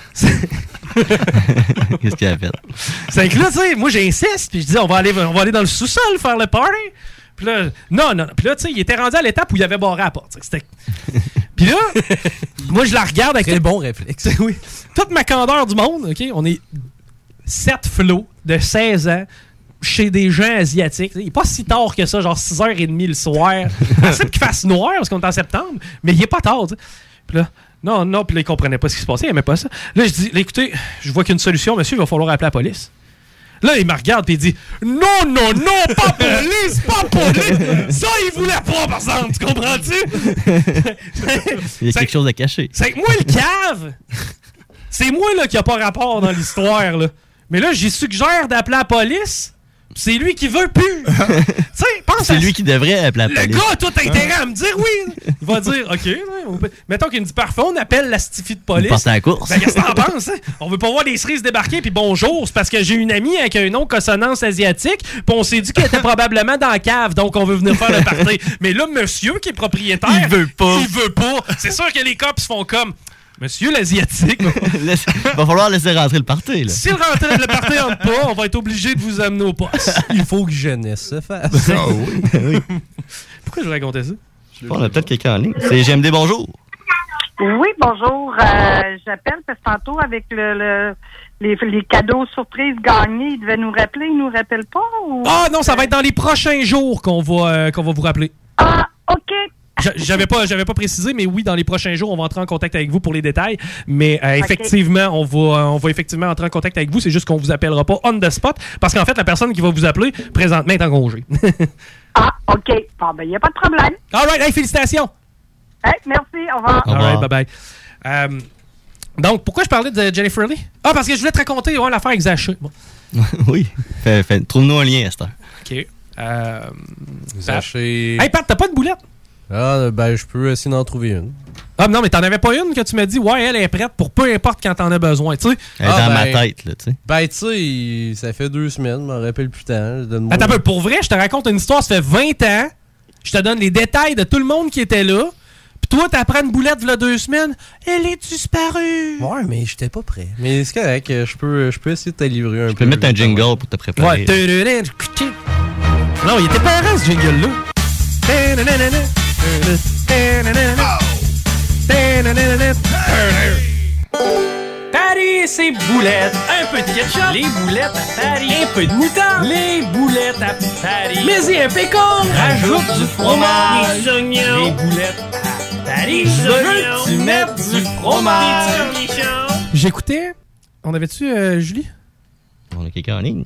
Speaker 19: Qu'est-ce qu'il a fait? C'est
Speaker 1: que là, tu sais, moi j'insiste, puis je dis on va aller dans le sous-sol faire le party. Puis là, non. Puis là, tu sais, il était rendu à l'étape où il avait barré à la porte. Puis là, moi je la regarde avec...
Speaker 2: Très bon réflexe.
Speaker 1: Oui. Toute ma candeur du monde, OK? On est 7 flots de 16 ans chez des gens asiatiques. Il n'est pas si tard que ça, genre 6h30 le soir. Assez qu'il fasse noir, parce qu'on est en septembre, mais il n'est pas tard, tu sais. Puis là, non, puis là, il comprenait pas ce qui se passait, il n'aimait pas ça. Là, je dis, écoutez, je vois qu'une solution, monsieur, il va falloir appeler la police. Là, il me regarde et il dit, non, pas police. Ça, il voulait pas, par exemple, tu comprends-tu?
Speaker 19: Il y a quelque chose à cacher.
Speaker 1: C'est que moi, le cave, c'est moi là qui a pas rapport dans l'histoire, là. Mais là, j'y suggère d'appeler la police. C'est lui qui veut plus.
Speaker 19: C'est lui qui devrait appeler la police.
Speaker 1: Le gars a tout intérêt à me dire oui. Il va dire, OK, mettons qu'il me dit parfait, on appelle la stifie de police.
Speaker 19: On part à la course.
Speaker 1: Ben, qu'est-ce que t'en penses? Hein? On veut pas voir les cerises débarquer, puis bonjour, c'est parce que j'ai une amie avec un nom de consonance asiatique, puis on s'est dit qu'elle était probablement dans la cave, donc on veut venir faire le party. Mais là, monsieur qui est propriétaire,
Speaker 19: il veut pas.
Speaker 1: C'est sûr que les cops font comme... Monsieur l'Asiatique.
Speaker 19: Va falloir laisser rentrer le party, là.
Speaker 1: Si le party rentre pas, on va être obligé de vous amener au poste.
Speaker 2: Il faut que jeunesse se fasse.
Speaker 19: Ah oui.
Speaker 1: Pourquoi je racontais ça?
Speaker 19: On a peut-être quelqu'un en ligne. C'est GMD, bonjour.
Speaker 3: Oui, bonjour. J'appelle parce que tantôt avec les cadeaux surprises gagnés, ils devaient nous rappeler. Ils nous rappellent pas? Ou...
Speaker 1: Ah non, ça va être dans les prochains jours qu'on va vous rappeler.
Speaker 3: Ah, OK.
Speaker 1: J'avais pas précisé, mais oui, dans les prochains jours, on va entrer en contact avec vous pour les détails. Mais effectivement, on va effectivement entrer en contact avec vous. C'est juste qu'on vous appellera pas on the spot, parce qu'en fait, la personne qui va vous appeler, présentement, est en congé.
Speaker 3: Ah, OK. Bon, ben, il n'y a pas de problème.
Speaker 1: All right, hey, félicitations.
Speaker 3: Hey, merci, au revoir.
Speaker 1: All right, bye-bye. Donc, pourquoi je parlais de Jennifer Lee? Ah, parce que je voulais te raconter l'affaire avec Zaché. Bon.
Speaker 19: Oui. Trouve-nous un lien à cette heure.
Speaker 1: OK.
Speaker 2: Zaché...
Speaker 1: Hey, Pat, t'as pas de boulette?
Speaker 2: Ah, ben, je peux essayer d'en trouver une.
Speaker 1: Ah, non, mais t'en avais pas une que tu m'as dit, ouais, elle est prête pour peu importe quand t'en as besoin, tu sais.
Speaker 19: Elle est dans ma tête, là, tu sais.
Speaker 2: Ben, tu sais, ça fait 2 semaines, je m'en rappelle plus tant.
Speaker 1: Attends un peu, pour vrai, je te raconte une histoire, ça fait 20 ans, je te donne les détails de tout le monde qui était là, pis toi, t'apprends une boulette v'là 2 semaines, elle est disparue.
Speaker 2: Ouais, mais j'étais pas prêt. Mais c'est correct, je peux essayer de te livrer un peu.
Speaker 19: Je peux mettre un jingle pour te préparer.
Speaker 1: Ouais, non, il était parent, ce jingle-là. Paris et ses boulettes, un peu de ketchup, les boulettes à Paris, un peu de moutarde, les boulettes à Paris, mais y un pécan, rajoute du fromage, des oignons, les boulettes à Paris, je veux que tu mettes du fromage. J'écoutais, on avait-tu Julie?
Speaker 19: On a quelqu'un en ligne.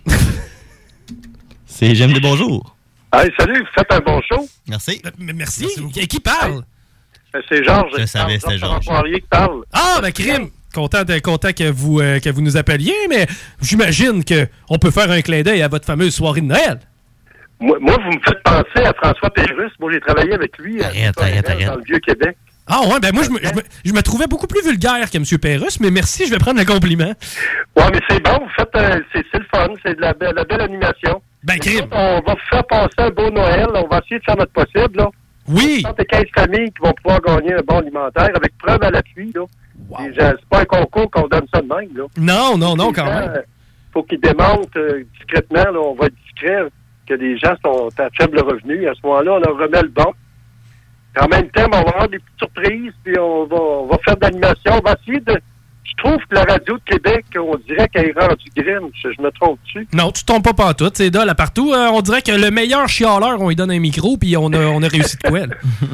Speaker 19: C'est GMD, bonjour.
Speaker 4: Hey, salut, vous faites un bon show.
Speaker 19: Merci.
Speaker 1: Merci. Qui parle?
Speaker 4: C'est Georges.
Speaker 19: Je savais, c'était Georges.
Speaker 4: Qui parle.
Speaker 1: Ah, ben, crime. Content que vous nous appeliez, mais j'imagine qu'on peut faire un clin d'œil à votre fameuse soirée de Noël.
Speaker 4: Moi, vous me faites penser à François Pérusse. Moi, j'ai travaillé avec lui
Speaker 19: arrête.
Speaker 4: dans le Vieux-Québec.
Speaker 1: Ah ouais, ben moi, je me trouvais beaucoup plus vulgaire que M. Pérusse, mais merci, je vais prendre le compliment.
Speaker 4: Ouais, mais c'est bon, vous faites, c'est le fun, c'est de la belle animation.
Speaker 1: Ben, crime.
Speaker 4: On va vous faire passer un beau Noël, on va essayer de faire notre possible, là.
Speaker 1: Oui.
Speaker 4: 75 familles qui vont pouvoir gagner un bon alimentaire avec preuve à l'appui, là. Wow. C'est pas un concours qu'on donne ça de même, là.
Speaker 1: Non, quand même.
Speaker 4: Faut qu'ils démontrent discrètement, là, on va être discret, que les gens sont à faible revenu. À ce moment-là, on leur remet le bon. En même temps, on va avoir des petites surprises, puis on va faire de l'animation. On va essayer de... Je trouve que la radio de Québec, on dirait qu'elle est rendue graine. Je me trompe dessus.
Speaker 1: Non, tu tombes pas partout. C'est là partout. On dirait que le meilleur chialeur, on lui donne un micro, puis on a réussi de quoi, là.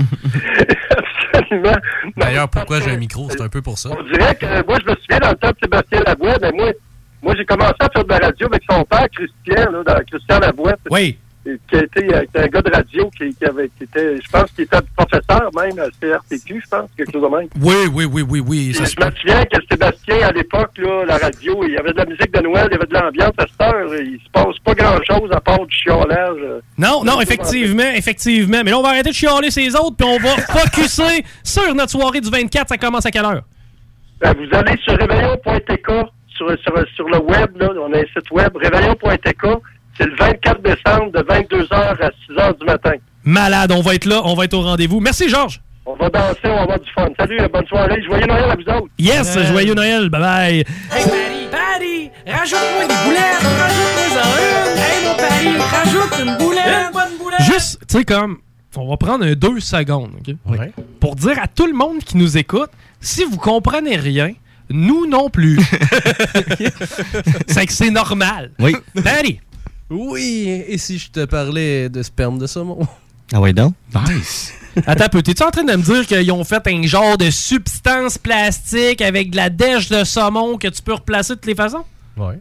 Speaker 4: Absolument.
Speaker 2: D'ailleurs, pourquoi j'ai un micro? C'est un peu pour ça.
Speaker 4: On dirait que... Moi, je me souviens dans le temps de Sébastien Labouette, mais moi, j'ai commencé à faire de la radio avec son père, Christian, là, dans Christian Labouette.
Speaker 1: Oui.
Speaker 4: Qui était un gars de radio qui était, je pense qu'il était professeur même à CRTQ, je pense, quelque chose de même.
Speaker 1: Oui.
Speaker 4: Je me souviens que Sébastien, à l'époque, là, la radio, il y avait de la musique de Noël, il y avait de l'ambiance. À cette heure, il se passe pas grand-chose à part du chiolage.
Speaker 1: Non, effectivement. Mais là, on va arrêter de chialer ces autres, puis on va focusser sur notre soirée du 24. Ça commence à quelle heure?
Speaker 4: Vous allez sur réveillon.tk, sur le web, là, on a un site web, réveillon.tk. C'est le 24 décembre de 22h à 6h du matin.
Speaker 1: Malade, on va être là, on va être au rendez-vous. Merci, Georges.
Speaker 4: On va danser, on va avoir du fun. Salut, bonne soirée. Joyeux Noël à vous autres.
Speaker 1: Yes, joyeux Noël. Bye-bye.
Speaker 11: Hey, Paris, rajoute-moi des boulettes. Rajoute-moi-en une. Hey, mon Paris, rajoute une boulette. Une bonne boulette.
Speaker 1: Juste, tu sais, comme, on va prendre 2 secondes, OK?
Speaker 2: Oui.
Speaker 1: Pour dire à tout le monde qui nous écoute, si vous comprenez rien, nous non plus. C'est que c'est normal.
Speaker 19: Oui.
Speaker 1: Paris.
Speaker 2: Oui, et si je te parlais de sperme de saumon?
Speaker 19: Ah ouais, donc?
Speaker 1: Nice. Attends un peu, t'es-tu en train de me dire qu'ils ont fait un genre de substance plastique avec de la dèche de saumon que tu peux replacer de toutes les façons?
Speaker 2: Ouais.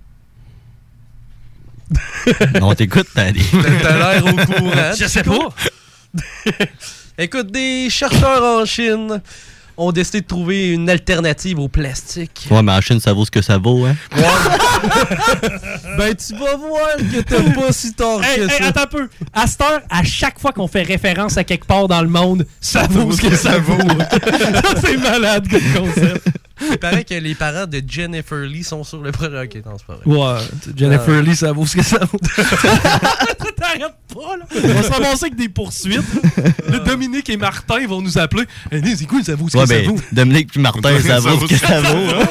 Speaker 19: On t'écoute, t'as
Speaker 2: l'air au courant.
Speaker 1: Je sais pas.
Speaker 2: Écoute, des chercheurs en Chine ont décidé de trouver une alternative au plastique.
Speaker 19: Ouais, mais en Chine, ça vaut ce que ça vaut, hein.
Speaker 2: Ben, tu vas voir que t'as pas si tort que ça.
Speaker 1: Attends un peu. À cette heure, à chaque fois qu'on fait référence à quelque part dans le monde, ça vaut ce que ça vaut. Ça, c'est malade comme concept.
Speaker 2: Il paraît que les parents de Jennifer Lee sont sur le projet. Ok, non, c'est pas vrai.
Speaker 1: Ouais, Jennifer Lee, ça vaut ce que ça vaut. T'arrêtes pas, là. On va se ramasser avec des poursuites. Le Dominique et Martin vont nous appeler. C'est cool, ça vaut ce que ça vaut.
Speaker 19: Dominique et Martin, ça vaut ce que ça vaut.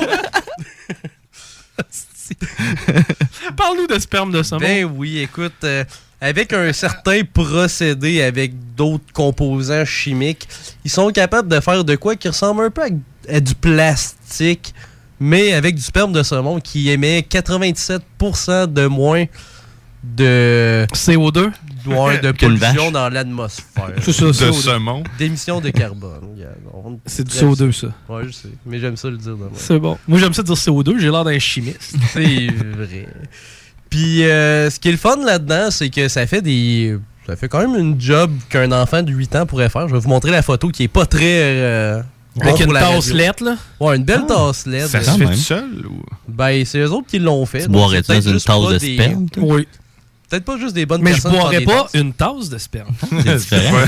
Speaker 1: Parle-nous de sperme de saumon.
Speaker 2: Ben oui, écoute, avec un certain procédé, avec d'autres composants chimiques, ils sont capables de faire de quoi qui ressemble un peu à du plastique, mais avec du sperme de saumon qui émet 97% de moins de
Speaker 1: CO2,
Speaker 2: de pollution dans l'atmosphère.
Speaker 1: C'est ça,
Speaker 23: de
Speaker 1: CO2.
Speaker 23: saumon.
Speaker 2: D'émissions de carbone.
Speaker 1: C'est du CO2, ça.
Speaker 2: Ouais, je sais. Mais j'aime ça le dire.
Speaker 1: C'est bon. Moi, j'aime ça dire CO2. J'ai l'air d'un chimiste.
Speaker 2: C'est vrai. Puis, ce qui est le fun là-dedans, c'est que ça fait quand même une job qu'un enfant de 8 ans pourrait faire. Je vais vous montrer la photo qui est pas très...
Speaker 1: avec une tasselette, là?
Speaker 2: Ouais, une belle tasselette.
Speaker 23: Ça se fait tout seul? Ou?
Speaker 2: Ben, c'est eux autres qui l'ont fait.
Speaker 19: Tu boirais dans une tasse de sperme?
Speaker 1: Oui.
Speaker 2: Peut-être pas juste des bonnes
Speaker 1: mais
Speaker 2: personnes.
Speaker 1: Mais je boirais pas
Speaker 2: tasses.
Speaker 1: une tasse de sperme.
Speaker 19: C'est différent.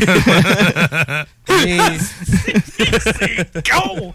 Speaker 1: C'est con!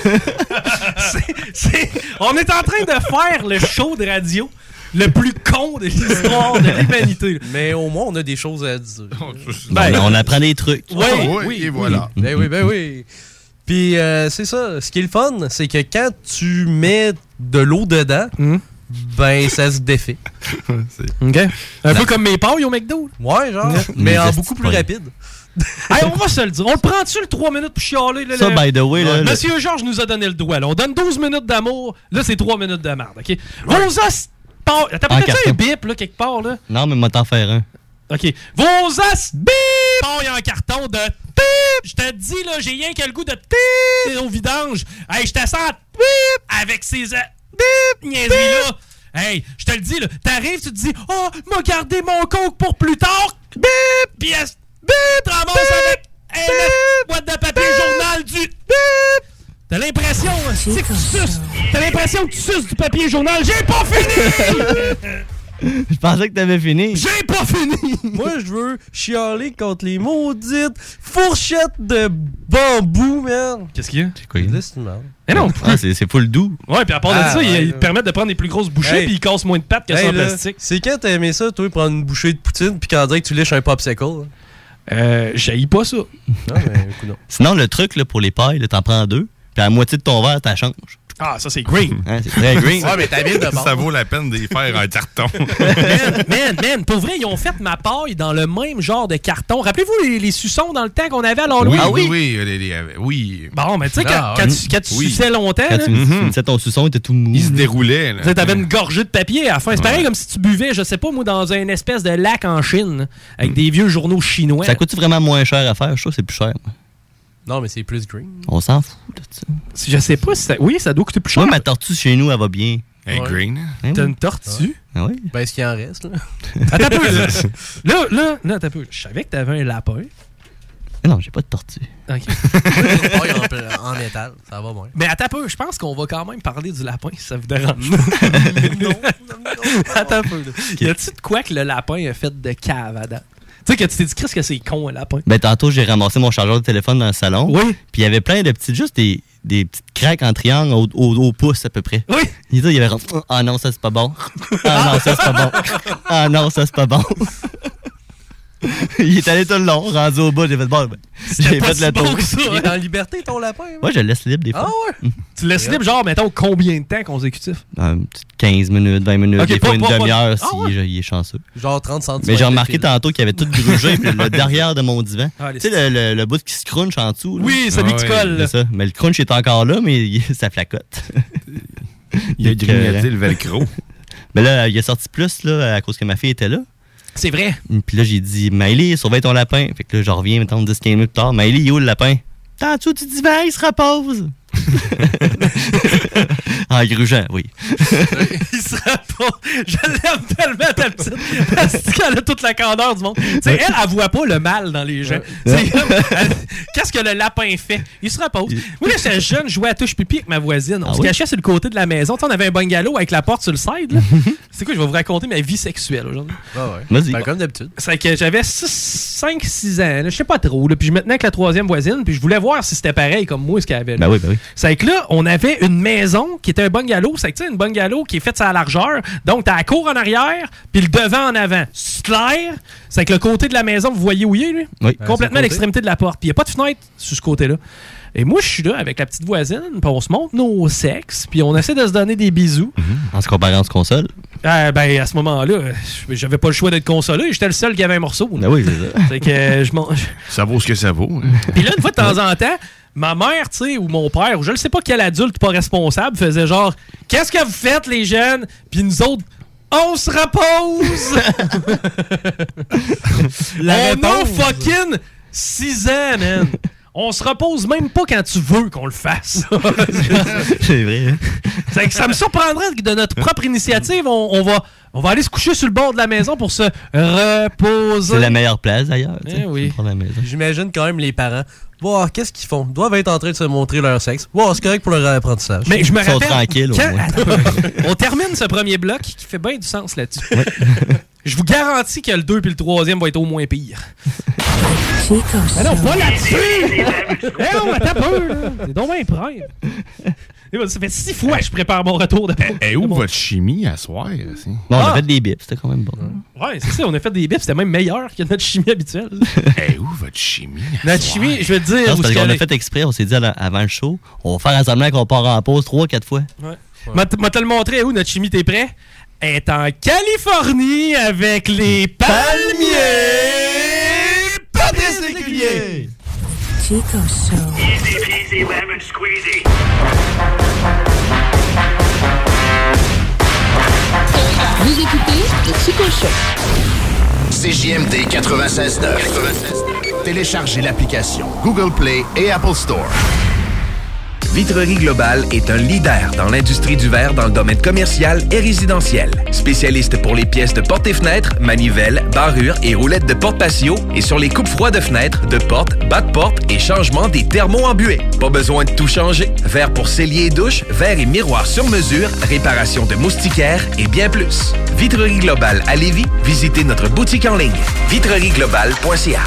Speaker 1: On est en train de faire le show de radio le plus con de l'histoire de l'humanité.
Speaker 2: Mais au moins, on a des choses à dire.
Speaker 19: On apprend des trucs.
Speaker 2: Oui,
Speaker 23: et voilà.
Speaker 2: Ben oui. Puis, c'est ça. Ce qui est le fun, c'est que quand tu mets de l'eau dedans, ben, ça se défait.
Speaker 1: OK. Un peu comme mes pailles au McDo.
Speaker 2: Ouais, genre. Mais en beaucoup plus rapide.
Speaker 1: Hey, on va se le dire. On le prend-tu le 3 minutes pour chialer? Là,
Speaker 19: ça, by the way. Là,
Speaker 1: Monsieur Georges nous a donné le doigt. Là. On donne 12 minutes d'amour. Là, c'est 3 minutes de merde. OK? Vos os... T'as peut-être un bip, là, quelque part, là?
Speaker 19: Non, mais moi, t'en faire un.
Speaker 1: OK. Vos os... Bip! Il y a un carton de... Bip! Je te dis, là, j'ai rien que le goût de... Bip! Au vidange. Hey, je te sens... Bip! Avec ces... Bip! Niaiseries-là. Hey, je te le dis, là. T'arrives, tu te dis... Oh, m'a gardé mon coke pour plus tard. Bip! Pièce... Bip! Ramasse avec... Hey, la boîte de papier journal du... Bip! T'as l'impression, que tu suces. T'as l'impression que tu suces du papier journal. J'ai pas fini!
Speaker 19: Je pensais que t'avais fini.
Speaker 1: J'ai pas fini!
Speaker 2: Moi, je veux chialer contre les maudites fourchettes de bambou, man.
Speaker 1: Qu'est-ce qu'il y a?
Speaker 19: C'est quoi?
Speaker 1: Mais non.
Speaker 19: Ah, c'est full doux.
Speaker 1: Ouais, puis à part de ça, ils permettent de prendre des plus grosses bouchées puis ils cassent moins de pattes que sans plastique.
Speaker 2: C'est quand t'as aimé ça, toi, prendre une bouchée de poutine puis quand on dirait que tu lèches un popsicle?
Speaker 1: J'haïs pas ça.
Speaker 2: Non, mais non.
Speaker 19: Sinon, le truc là, pour les pailles, t'en prends 2, puis à la moitié de ton verre, t'en changes.
Speaker 1: Ah, ça, c'est green.
Speaker 19: Hein, c'est très green.
Speaker 2: Ouais, mais t'as mis de bord.
Speaker 23: Ça vaut la peine d'y faire un carton.
Speaker 1: Man, pour vrai, ils ont fait ma paille dans le même genre de carton. Rappelez-vous les suçons dans le temps qu'on avait à l'Halloween?
Speaker 23: Oui.
Speaker 1: Bon, mais tu sais, quand tu suçais longtemps...
Speaker 19: Quand tu finissais ton suçon, il était tout mou.
Speaker 23: Il se déroulait.
Speaker 1: Tu avais une gorgée de papier à la fin. C'est pareil comme si tu buvais, je sais pas, moi, dans une espèce de lac en Chine, avec des vieux journaux chinois.
Speaker 19: Ça coûte vraiment moins cher à faire? Je trouve que c'est plus cher. Moi.
Speaker 2: Non, mais c'est plus green.
Speaker 19: On s'en fout de ça.
Speaker 1: Je sais pas si ça... Oui, ça doit coûter plus cher.
Speaker 19: Moi, ma tortue chez nous, elle va bien.
Speaker 23: Hey, green.
Speaker 1: T'as une tortue?
Speaker 19: Ah oui?
Speaker 2: Ben, est-ce qu'il en reste, là?
Speaker 1: Attends un peu, là. Là, attends un peu. Je savais que t'avais un lapin.
Speaker 19: Non, j'ai pas de tortue.
Speaker 1: OK.
Speaker 2: en métal, ça va moins.
Speaker 1: Mais attends un peu, je pense qu'on va quand même parler du lapin, si ça vous dérange. Non. Attends un peu. Y a-tu de quoi que le lapin a fait de cave à date? Tu sais que tu t'es dit, Chris, que c'est con, un lapin.
Speaker 19: Ben, tantôt, j'ai ramassé mon chargeur de téléphone dans le salon.
Speaker 1: Oui.
Speaker 19: Puis il y avait plein de petites, juste des petites craques en triangle au pouce, à peu près.
Speaker 1: Oui.
Speaker 19: Il y avait ah non, ça, c'est pas bon. Ah non, ça, c'est pas bon. Ah non, ça, c'est pas bon. Il est allé tout le long, rendu au bout, j'ai fait bon, j'ai fait le tour.
Speaker 2: Il est en liberté, ton lapin?
Speaker 19: Ouais, je le laisse libre des fois.
Speaker 2: Ah ouais?
Speaker 1: Tu le laisses libre, genre, mettons, combien de temps consécutif?
Speaker 19: 15 minutes, 20 minutes,
Speaker 1: Okay,
Speaker 19: des fois une demi-heure
Speaker 1: ouais?
Speaker 19: il est chanceux.
Speaker 2: Genre 30 cm.
Speaker 19: Mais j'ai remarqué tantôt qu'il y avait tout grugé, puis le derrière de mon divan.
Speaker 1: Ah,
Speaker 19: tu sais, le bout qui se crunch en dessous. Là.
Speaker 1: Oui, celui qui colle.
Speaker 19: C'est ça. Mais le crunch est encore là, mais ça flacote.
Speaker 23: Il a grignoté le velcro.
Speaker 19: Mais là, il est sorti plus là, à cause que ma fille était là.
Speaker 1: C'est vrai.
Speaker 19: Puis là, j'ai dit, Maëlie, surveille ton lapin. Fait que là, je reviens, mettons, 10-15 minutes plus tard. Maëlie, il est où le lapin? T'as en dessous du divan, il se repose. En grugeant, oui.
Speaker 1: Il sera pas... Je l'aime tellement, ta petite. Parce qu'elle a toute la candeur du monde. Tu sais, elle voit pas le mal dans les gens. Qu'est-ce que le lapin fait? Il se repose. Moi, là, j'étais jeune, je jouais à touche pipi avec ma voisine. On se cachait sur le côté de la maison. Tu sais, on avait un bungalow avec la porte sur le side. Là. C'est quoi, je vais vous raconter ma vie sexuelle aujourd'hui.
Speaker 2: Vas-y. Ben, comme d'habitude.
Speaker 1: C'est que j'avais 5-6 ans. Là, je sais pas trop. Là, puis je me tenais avec la troisième voisine. Puis je voulais voir si c'était pareil comme moi, ce qu'elle avait. Là.
Speaker 19: Ben oui.
Speaker 1: C'est que là, on avait une maison qui était un bungalow. C'est que tu sais, une bungalow qui est faite à la largeur. Donc, t'as la cour en arrière, puis le devant en avant. C'est clair. C'est que le côté de la maison, vous voyez où il est, lui?
Speaker 19: Oui.
Speaker 1: Complètement à l'extrémité de la porte. Puis il n'y a pas de fenêtre sur ce côté-là. Et moi, je suis là avec la petite voisine, puis on se montre nos sexes, puis on essaie de se donner des bisous.
Speaker 19: En se comparant, on se console.
Speaker 1: Ben, à ce moment-là, j'avais pas le choix d'être consolé. J'étais le seul qui avait un morceau.
Speaker 19: Ben oui, c'est ça.
Speaker 1: C'est que je mange.
Speaker 23: Ça vaut ce que ça vaut.
Speaker 1: Puis là, une fois de temps en temps, ma mère, tu sais, ou mon père, ou je ne sais pas quel adulte pas responsable, faisait genre « Qu'est-ce que vous faites, les jeunes? » Puis nous autres, on se repose! On a fucking 6 ans, man! On se repose même pas quand tu veux qu'on le fasse.
Speaker 19: C'est vrai. Hein?
Speaker 1: C'est que ça me surprendrait que de notre propre initiative, on va aller se coucher sur le bord de la maison pour se reposer.
Speaker 19: C'est la meilleure place, d'ailleurs.
Speaker 1: Oui.
Speaker 2: J'imagine quand même les parents. Wow, qu'est-ce qu'ils font? Ils doivent être en train de se montrer leur sexe. Wow, c'est correct pour leur apprentissage.
Speaker 1: Mais je me rappelle,
Speaker 19: tranquilles,
Speaker 1: on termine ce premier bloc qui fait bien du sens là-dessus. Ouais. Je vous garantis que le 2 puis le 3e va être au moins pire. Mais non, pas là-dessus! On attend peu, là. C'est donc bien prime. Ça fait 6 fois que je prépare mon retour de...
Speaker 23: Et où votre chimie à soir?
Speaker 19: Bon, on a fait des bips, c'était quand même bon.
Speaker 1: Ouais, c'est ça, on a fait des bips, c'était même meilleur que notre chimie habituelle.
Speaker 23: Et où votre chimie?
Speaker 1: Notre chimie, je veux te dire...
Speaker 19: Non, parce qu'on a fait exprès, on s'est dit avant le show, on va faire semblant qu'on part en pause 3-4 fois.
Speaker 1: Ouais. M'a te le montrer où notre chimie, t'es prêt? Elle est en Californie avec les palmiers! Patrice Lécuyer!
Speaker 12: Chico Show.
Speaker 21: Easy peasy lemon squeezy.
Speaker 5: Vous écoutez le Chico Show.
Speaker 8: CJMD 96.9. Téléchargez l'application Google Play et Apple Store. Vitrerie Globale est un leader dans l'industrie du verre dans le domaine commercial et résidentiel. Spécialiste pour les pièces de portes et fenêtres, manivelles, barrures et roulettes de porte patio et sur les coupes froides de fenêtres, de portes, bas de porte et changement des thermos embués. Pas besoin de tout changer. Verre pour cellier et douche, verre et miroir sur mesure, réparation de moustiquaires et bien plus. Vitrerie Globale à Lévis, visitez notre boutique en ligne. vitrerieglobale.ca.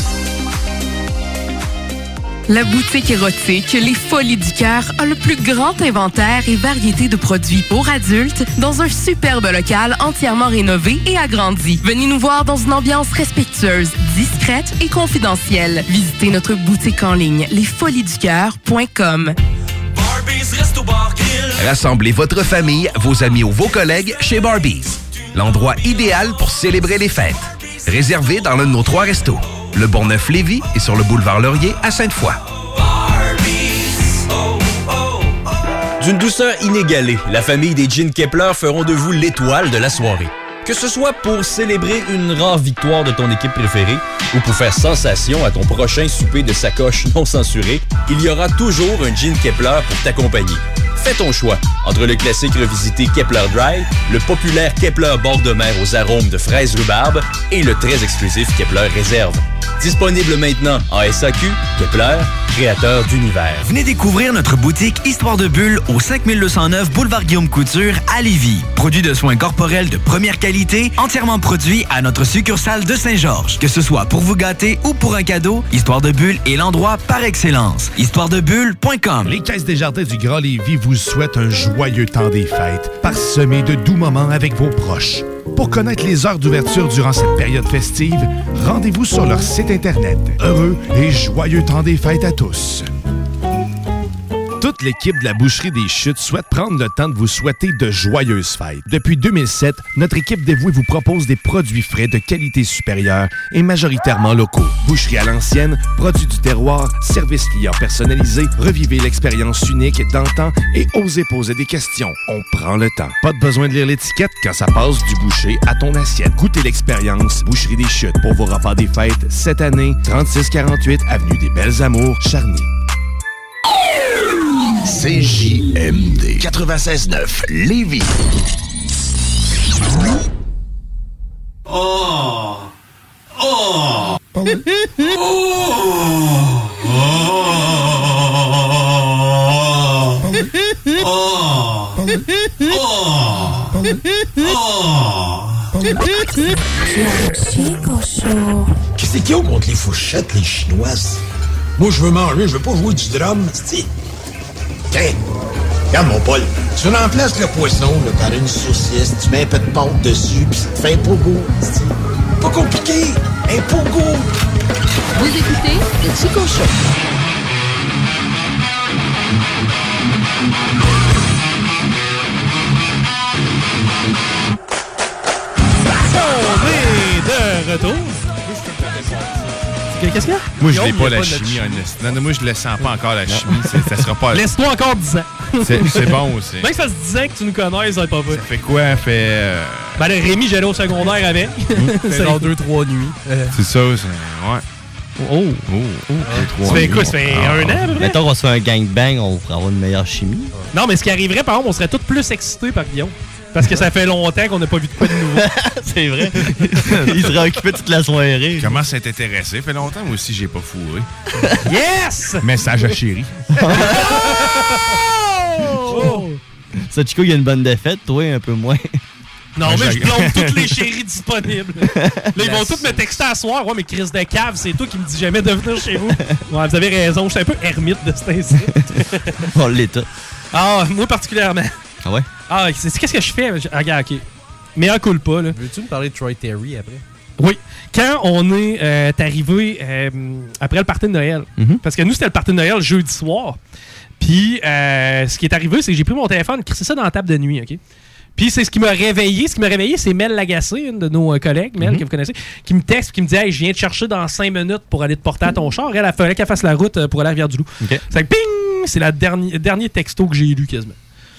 Speaker 7: La boutique érotique Les Folies du Cœur a le plus grand inventaire et variété de produits pour adultes dans un superbe local entièrement rénové et agrandi. Venez nous voir dans une ambiance respectueuse, discrète et confidentielle. Visitez notre boutique en ligne lesfoliesducoeur.com.
Speaker 8: Rassemblez votre famille, vos amis ou vos collègues chez Barbies. L'endroit idéal pour célébrer les fêtes. Réservé dans l'un de nos 3 restos. Le Bonneuf-Lévis et sur le boulevard Laurier à Sainte-Foy.
Speaker 16: D'une douceur inégalée, la famille des Jeans Kepler feront de vous l'étoile de la soirée. Que ce soit pour célébrer une rare victoire de ton équipe préférée ou pour faire sensation à ton prochain souper de sacoche non censuré, il y aura toujours un Jean Kepler pour t'accompagner. Fais ton choix entre le classique revisité Kepler Dry, le populaire Kepler bord de mer aux arômes de fraises rhubarbe et le très exclusif Kepler Réserve. Disponible maintenant en SAQ, Kepler, créateur d'univers.
Speaker 9: Venez découvrir notre boutique Histoire de Bulle au 5209 Boulevard Guillaume Couture à Lévis. Produit de soins corporels de première qualité, entièrement produit à notre succursale de Saint-Georges. Que ce soit pour vous gâter ou pour un cadeau, Histoire de Bulle est l'endroit par excellence. Histoiredebulle.com.
Speaker 6: Les Caisses Desjardins du Grand Lévis vous souhaitent un joyeux temps des fêtes, parsemé de doux moments avec vos proches. Pour connaître les heures d'ouverture durant cette période festive, rendez-vous sur leur site Internet. Heureux et joyeux temps des fêtes à tous. Toute l'équipe de la Boucherie des Chutes souhaite prendre le temps de vous souhaiter de joyeuses fêtes. Depuis 2007, notre équipe dévouée vous propose des produits frais de qualité supérieure et majoritairement locaux. Boucherie à l'ancienne, produits du terroir, service client personnalisé, revivez l'expérience unique d'antan et osez poser des questions. On prend le temps. Pas de besoin de lire l'étiquette quand ça passe du boucher à ton assiette. Goûtez l'expérience Boucherie des Chutes pour vos repas des fêtes cette année, 3648 Avenue des Belles Amours, Charny. CJMD 96.9 Lévis.
Speaker 11: Oh! Oh! Oh!
Speaker 12: Chico Show.
Speaker 10: Qu'est-ce qu'il y a contre les fourchettes, les chinoises? Moi, je veux manger, je veux pas jouer du drum, c'ti. Tiens, regarde mon Paul. Tu remplaces le poisson là, par une saucisse, tu mets un peu de pâte dessus, pis ça te fait un pogo, c'ti. Pas compliqué, un pogo.
Speaker 5: Vous écoutez le Chico Show.
Speaker 1: On est de retour. Qu'est-ce qu'il y a?
Speaker 23: Moi, je l'ai
Speaker 1: Guillaume,
Speaker 23: pas,
Speaker 1: il y a
Speaker 23: la
Speaker 1: pas de
Speaker 23: chimie, honnêtement. Non, moi, je le sens pas encore, la chimie. Ça sera pas...
Speaker 1: Laisse-toi encore 10 ans.
Speaker 23: C'est bon aussi.
Speaker 1: Même que ça se 10 ans que tu nous connais, ça va être pas vrai.
Speaker 23: Ça fait quoi? Ça fait...
Speaker 1: Ben, le Rémi, j'allais au secondaire avec.
Speaker 2: C'est genre 2-3 nuits.
Speaker 23: C'est ça, c'est... Ouais.
Speaker 1: Oh! Ça fait quoi? Ça fait un an, à peu près?
Speaker 19: Mettons qu'on se fait un gangbang, on pourrait avoir une meilleure chimie.
Speaker 1: Non, mais ce qui arriverait, par exemple, on serait tous plus excités par Guillaume. Parce que ça fait longtemps qu'on n'a pas vu de quoi de nouveau.
Speaker 19: C'est vrai. Il serait occupé toute la soirée.
Speaker 23: Comment ça t'est intéressé? Fait longtemps, moi aussi, j'ai pas fourré.
Speaker 1: Yes!
Speaker 23: Message à chérie.
Speaker 19: Ça, Chico, il y a une bonne défaite, toi, un peu moins.
Speaker 1: Non, mais je plombe toutes les chéries disponibles. Là, ils vont tous me texter à soir. Ouais, mais Chris de cave, c'est toi qui me dis jamais de venir chez vous. Ouais, vous avez raison, je suis un peu ermite de cet ainsi.
Speaker 19: On l'est tout.
Speaker 1: Ah, moi particulièrement.
Speaker 19: Ah ouais?
Speaker 1: Ah, qu'est-ce que je fais? Ah, regarde, ok. Mais un coule pas, là.
Speaker 2: Veux-tu me parler de Troy Terry après?
Speaker 1: Oui. Quand on est arrivé après le party de Noël, parce que nous, c'était le party de Noël jeudi soir. Puis, ce qui est arrivé, c'est que j'ai pris mon téléphone, crissé ça dans la table de nuit, OK? Puis, c'est ce qui m'a réveillé. Ce qui m'a réveillé, c'est Mel Lagacé, une de nos collègues, Mel, que vous connaissez, qui me texte, qui me dit « Hey, je viens te chercher dans 5 minutes pour aller te porter à ton char. » Elle, il fallait qu'elle fasse la route pour aller à Rivière-du-Loup.
Speaker 19: Okay.
Speaker 1: C'est que, ping! C'est le dernier texto que j'ai lu quasiment.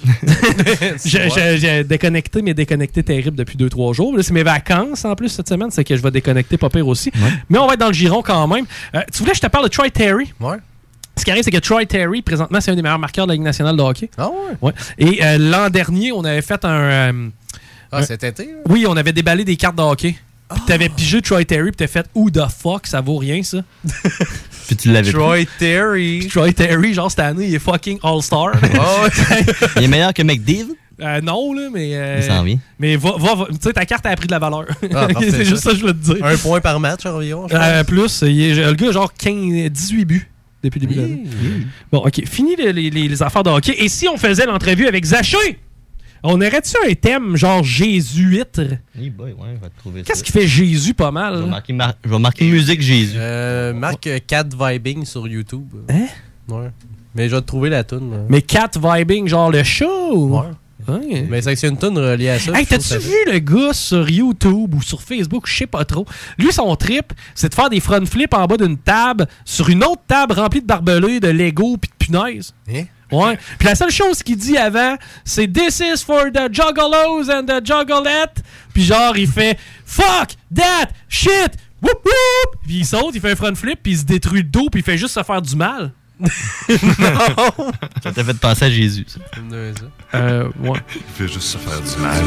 Speaker 1: J'ai déconnecté, mais déconnecté terrible depuis 2-3 jours. Là, c'est mes vacances en plus cette semaine, c'est que je vais déconnecter pas pire aussi. Ouais. Mais on va être dans le giron quand même. Tu voulais que je te parle de Troy Terry?
Speaker 2: Ouais.
Speaker 1: Ce qui arrive, c'est que Troy Terry, présentement, c'est un des meilleurs marqueurs de la Ligue nationale de hockey.
Speaker 2: Ah ouais?
Speaker 1: Ouais. Et l'an dernier, on avait fait
Speaker 2: cet été? Là?
Speaker 1: Oui, on avait déballé des cartes de hockey. Puis t'avais pigé Troy Terry, puis t'as fait « Who the fuck, ça vaut rien, ça? »
Speaker 19: Puis tu l'avais
Speaker 2: Troy Terry.
Speaker 1: Troy Terry, genre cette année, il est fucking All-Star.
Speaker 19: Il est meilleur que McDavid?
Speaker 1: Non, là, mais...
Speaker 19: il s'en vient.
Speaker 1: Mais va tu sais, ta carte a pris de la valeur.
Speaker 2: Ah,
Speaker 1: c'est juste ça que je veux te dire.
Speaker 2: 1 point par match environ,
Speaker 1: plus, le gars a genre 18 buts depuis le début de l'année. Bon, OK, fini les affaires de hockey. Et si on faisait l'entrevue avec Zaché? On aurait-tu un thème genre jésuite?
Speaker 19: Oui, boy, ouais, on va te trouver ça.
Speaker 1: Qu'est-ce qui fait Jésus pas mal?
Speaker 19: Je vais marquer musique Jésus.
Speaker 2: Marque Cat Vibing sur YouTube.
Speaker 1: Hein?
Speaker 2: Ouais. Mais je vais te trouver la toune.
Speaker 1: Mais Cat Vibing, genre le show?
Speaker 2: Ouais. Ouais. Mais c'est une toune reliée à ça.
Speaker 1: Hey, t'as-tu vu le gars sur YouTube ou sur Facebook, je sais pas trop? Lui, son trip, c'est de faire des front flips en bas d'une table sur une autre table remplie de barbelés, de Lego pis de punaises.
Speaker 2: Hein?
Speaker 1: Ouais. Puis la seule chose qu'il dit avant, c'est This is for the juggalos and the juggalettes. Puis genre, il fait Fuck that shit! Whoop whoop! Puis il saute, il fait un front flip, puis il se détruit le dos, puis il fait juste se faire du mal.
Speaker 19: Non! Ça t'a fait penser à Jésus, ça.
Speaker 1: Ouais.
Speaker 23: Il fait juste se faire du mal.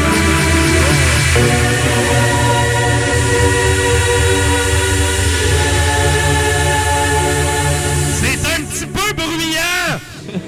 Speaker 1: C'est un petit peu bruyant!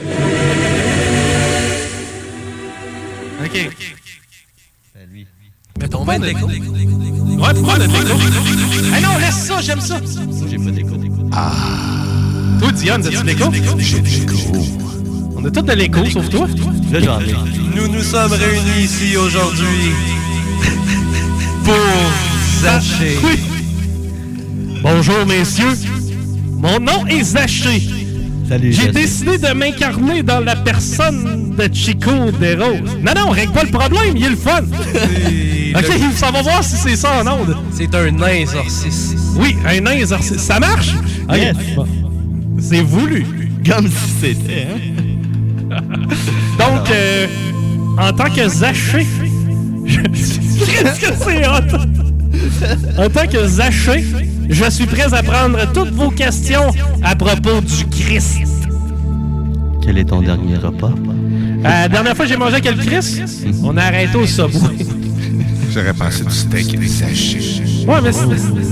Speaker 1: OK.
Speaker 19: Lui.
Speaker 1: Mais ton pas de l'écho. Ouais, pourquoi de l'écho? Ah non, laisse ça, j'aime ça.
Speaker 19: Moi, j'ai pas d'écho.
Speaker 1: Toi, Diane, as-tu de l'écho?
Speaker 23: J'ai de l'écho.
Speaker 1: On a tous de l'écho, sauf toi.
Speaker 19: Là, j'en ai.
Speaker 2: Nous sommes réunis ici aujourd'hui pour Zaché.
Speaker 1: Oui. Bonjour, messieurs. Mon nom est Zaché.
Speaker 19: Salut.
Speaker 1: J'ai décidé de m'incarner dans la personne de Chico Desroses. Non, règle pas le problème, il est le fun. OK, ça va voir si c'est ça en onde.
Speaker 2: C'est un nain exorciste.
Speaker 1: Oui, un nain exorciste. Ça marche?
Speaker 19: Yes.
Speaker 1: Bon. C'est voulu.
Speaker 19: Comme si c'était, hein?
Speaker 1: Donc, en tant que Zaché... Qu'est-ce que c'est hot? En tant que Zaché, je suis prêt à prendre toutes vos questions à propos du Christ.
Speaker 19: OK. Quel est ton dernier repas?
Speaker 1: La dernière fois que j'ai mangé avec le Chris, on a arrêté au Subway.
Speaker 23: J'aurais pensé du steak et des hachés.
Speaker 1: Ouais, mais c'est...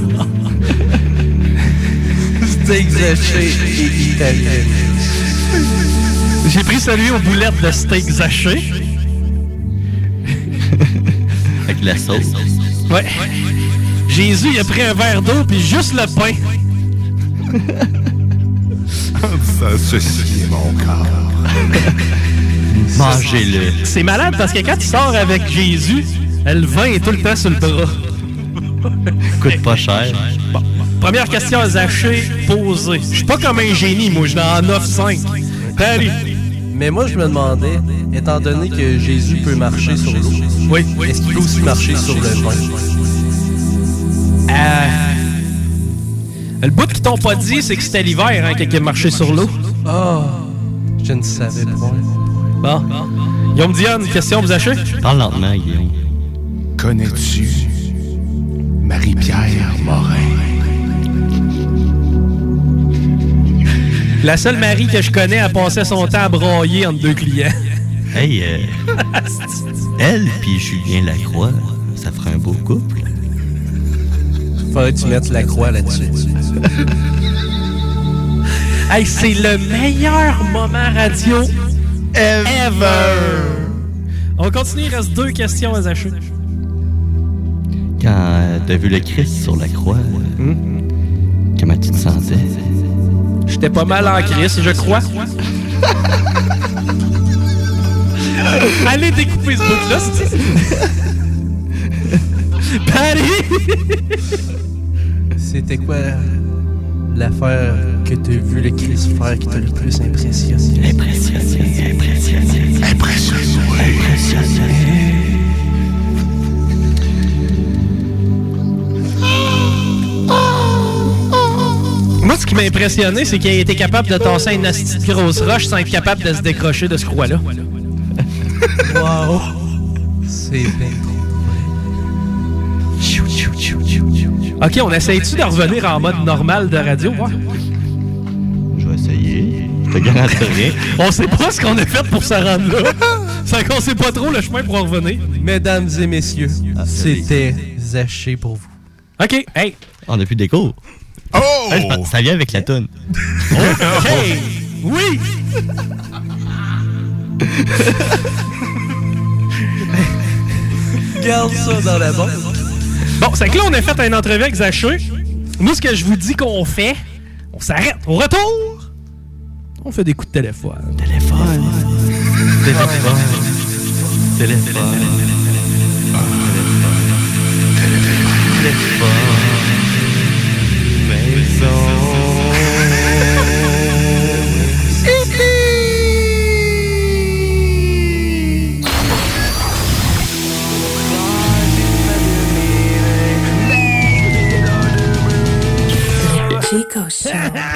Speaker 2: Steak zaché et italien.
Speaker 1: J'ai pris celui aux boulettes de steak zaché.
Speaker 19: Avec la sauce.
Speaker 1: Ouais. Jésus, il a pris un verre d'eau puis juste le pain.
Speaker 23: Ceci est mon corps.
Speaker 19: Mangez-le.
Speaker 1: C'est malade parce que quand tu sors avec Jésus, le vin est tout le temps sur le bras.
Speaker 19: Coûte pas cher.
Speaker 1: Bon. Première question à Zaché posée. Je suis pas comme un génie, moi, je suis en 9-5. Salut.
Speaker 2: Mais moi, je me demandais, étant donné que Jésus peut marcher sur l'eau,
Speaker 1: oui.
Speaker 2: Est-ce qu'il peut aussi marcher sur le vin?
Speaker 1: Le bout qu'ils t'ont pas dit, c'est que c'était l'hiver hein, qu'il a marché sur l'eau.
Speaker 2: Oh, je ne savais pas.
Speaker 1: Bon. Guillaume Diane, une question, vous achetez?
Speaker 19: Parle lentement, Guillaume.
Speaker 6: Connais-tu Marie-Pierre Morin?
Speaker 1: La seule Marie que je connais a passé son temps à broyer entre deux clients.
Speaker 19: Hey, elle puis Julien Lacroix, ça ferait un beau couple.
Speaker 2: Faudrait que tu mettes la croix là-dessus.
Speaker 1: Hey, c'est le meilleur moment radio ever! On continue, il reste 2 questions à Zaché.
Speaker 19: Quand t'as vu le Christ sur la croix, comment tu te sentais?
Speaker 1: J'étais pas mal en crise, je crois. Allez découper ce bout-là, c'est Paris!
Speaker 2: C'était quoi l'affaire que t'as vu le Christ faire qui t'a le plus impressionné?
Speaker 19: Impressionné.
Speaker 1: Moi, ce qui m'a impressionné, c'est qu'il a été capable de tasser une petite grosse roche sans être capable de se décrocher de ce croix-là.
Speaker 2: Wow! C'est bien.
Speaker 1: OK, on essaye-tu de revenir en mode normal de radio? Ouais.
Speaker 19: Je vais essayer. Je te garantis rien.
Speaker 1: On sait pas ce qu'on a fait pour se rendre là. C'est qu'on sait pas trop le chemin pour en revenir.
Speaker 2: Mesdames et messieurs, c'était Zaché pour vous.
Speaker 1: OK, hey!
Speaker 19: On a plus d'écho.
Speaker 23: Oh!
Speaker 19: Ça vient avec la toune.
Speaker 1: OK! Oui!
Speaker 2: Garde ça dans la banque.
Speaker 1: Bon, c'est que là, on a fait une entrevue avec Zaché. Moi, ce que je vous dis qu'on fait, on s'arrête. Au retour, on fait des coups de téléphone.
Speaker 19: Téléphone.
Speaker 12: Chico Show.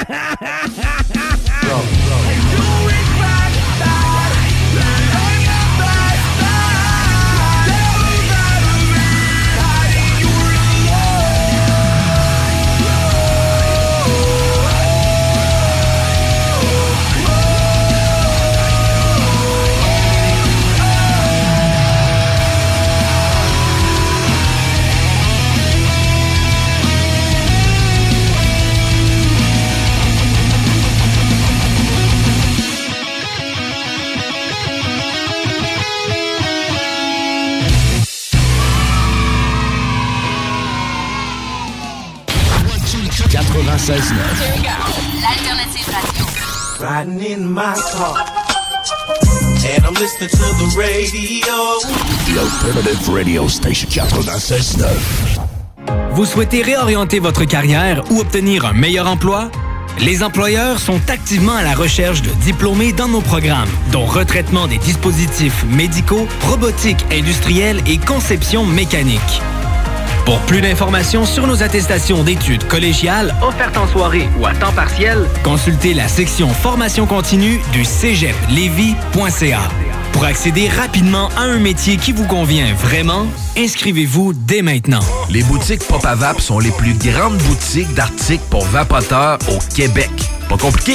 Speaker 11: L'alternative radio.
Speaker 13: Riding in my car, and I'm listening to the radio.
Speaker 6: The Alternative Radio Station 96.9.
Speaker 9: Vous souhaitez réorienter votre carrière ou obtenir un meilleur emploi? Les employeurs sont activement à la recherche de diplômés dans nos programmes, dont retraitement des dispositifs médicaux, robotique industrielle et conception mécanique. Pour plus d'informations sur nos attestations d'études collégiales offertes en soirée ou à temps partiel, consultez la section formation continue du cégeplevy.ca. Pour accéder rapidement à un métier qui vous convient vraiment, inscrivez-vous dès maintenant.
Speaker 8: Les boutiques Pop à Vape sont les plus grandes boutiques d'articles pour vapoteurs au Québec. Pas compliqué,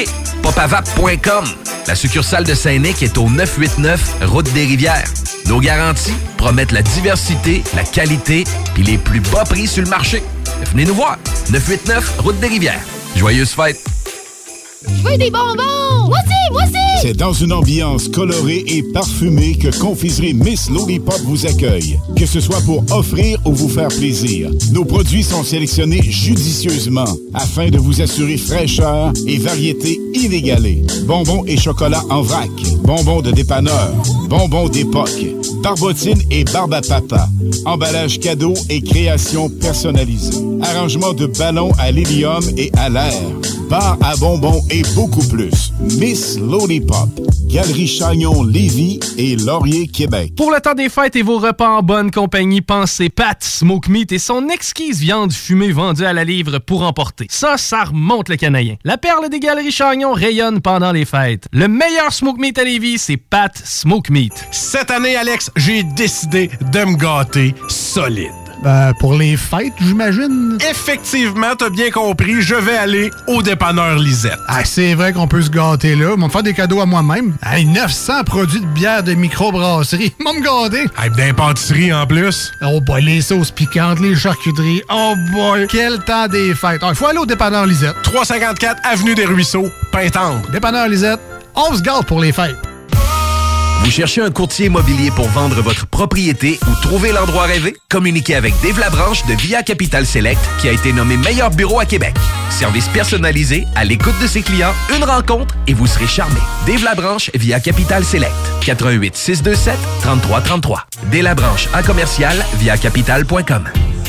Speaker 8: popavap.com. La succursale de Saint-Nic est au 989 Route des Rivières. Nos garanties promettent la diversité, la qualité et les plus bas prix sur le marché. Venez nous voir. 989 Route des Rivières. Joyeuses fêtes!
Speaker 5: Je veux des bonbons! Moi aussi!
Speaker 14: C'est dans une ambiance colorée et parfumée que Confiserie Miss Lollipop vous accueille. Que ce soit pour offrir ou vous faire plaisir, nos produits sont sélectionnés judicieusement afin de vous assurer fraîcheur et variété inégalée. Bonbons et chocolat en vrac, bonbons de dépanneur, bonbons d'époque, barbotines et barbe à papa, emballage cadeau et création personnalisée, arrangement de ballons à l'hélium et à l'air, bar à bonbons et beaucoup plus. Miss Lollipop, Galerie Chagnon-Lévis et Laurier, Québec.
Speaker 1: Pour le temps des fêtes et vos repas en bonne compagnie, pensez Pat Smoke Meat et son exquise viande fumée vendue à la livre pour emporter. Ça remonte le canadien. La perle des Galeries Chagnon rayonne pendant les fêtes. Le meilleur Smoke Meat à Lévis, c'est Pat Smoke Meat.
Speaker 15: Cette année, Alex, j'ai décidé de me gâter solide.
Speaker 17: Pour les fêtes, j'imagine.
Speaker 15: Effectivement, t'as bien compris, je vais aller au dépanneur Lisette.
Speaker 17: Ah, c'est vrai qu'on peut se gâter là. Ils vont me faire des cadeaux à moi-même. Hey, 900 produits de bière de microbrasserie. Ils vont me gâter.
Speaker 15: Hey, d'impantisserie en plus.
Speaker 17: Oh boy, les sauces piquantes, les charcuteries. Oh boy, quel temps des fêtes. Il faut aller au dépanneur Lisette.
Speaker 15: 354 Avenue des Ruisseaux, Pintendre.
Speaker 17: Dépanneur Lisette, on se gâte pour les fêtes.
Speaker 8: Vous cherchez un courtier immobilier pour vendre votre propriété ou trouver l'endroit rêvé? Communiquez avec Dave Labranche de Via Capital Select qui a été nommé meilleur bureau à Québec. Service personnalisé, à l'écoute de ses clients, une rencontre et vous serez charmé. Dave Labranche via Capital Select. 88 627 3333. Dave Labranche à commercial via capital.com.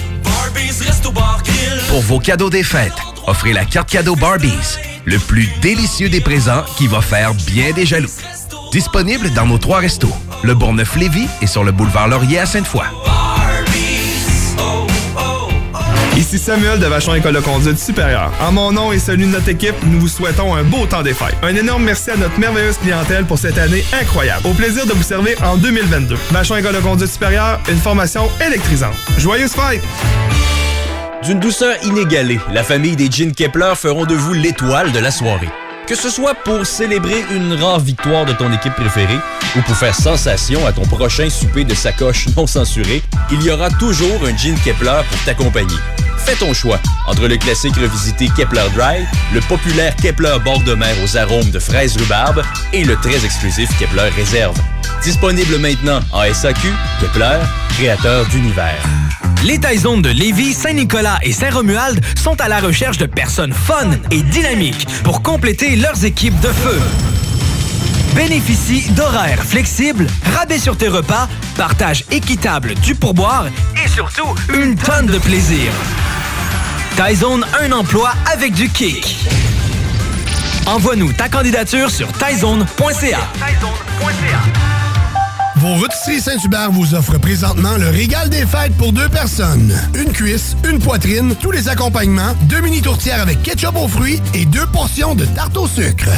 Speaker 8: Pour vos cadeaux des fêtes, offrez la carte cadeau Barbies. Le plus délicieux des présents qui va faire bien des jaloux. Disponible dans nos 3 restos, le Bourgneuf-Lévis et sur le boulevard Laurier à Sainte-Foy.
Speaker 24: Ici Samuel de Vachon École de conduite supérieure. En mon nom et celui de notre équipe, nous vous souhaitons un beau temps des fêtes. Un énorme merci à notre merveilleuse clientèle pour cette année incroyable. Au plaisir de vous servir en 2022. Vachon École de conduite supérieure, une formation électrisante. Joyeuses fêtes!
Speaker 16: D'une douceur inégalée, la famille des Jeans Kepler feront de vous l'étoile de la soirée. Que ce soit pour célébrer une rare victoire de ton équipe préférée ou pour faire sensation à ton prochain souper de sacoche non censuré, il y aura toujours un Jean Kepler pour t'accompagner. Fais ton choix entre le classique revisité Kepler Dry, le populaire Kepler bord de mer aux arômes de fraises rhubarbe et le très exclusif Kepler Réserve. Disponible maintenant en SAQ, Kepler, créateur d'univers.
Speaker 9: Les Taizones de Lévis, Saint-Nicolas et Saint-Romuald sont à la recherche de personnes fun et dynamiques pour compléter leurs équipes de feu. Bénéficie d'horaires flexibles, rabais sur tes repas, partage équitable du pourboire et surtout une tonne de plaisir. Taizone, un emploi avec du kick. Envoie-nous ta candidature sur taizone.ca.
Speaker 25: Vos rôtisseries Saint-Hubert vous offrent présentement le régal des fêtes pour 2 personnes. Une cuisse, une poitrine, tous les accompagnements, 2 mini tourtières avec ketchup aux fruits et 2 portions de tarte au sucre.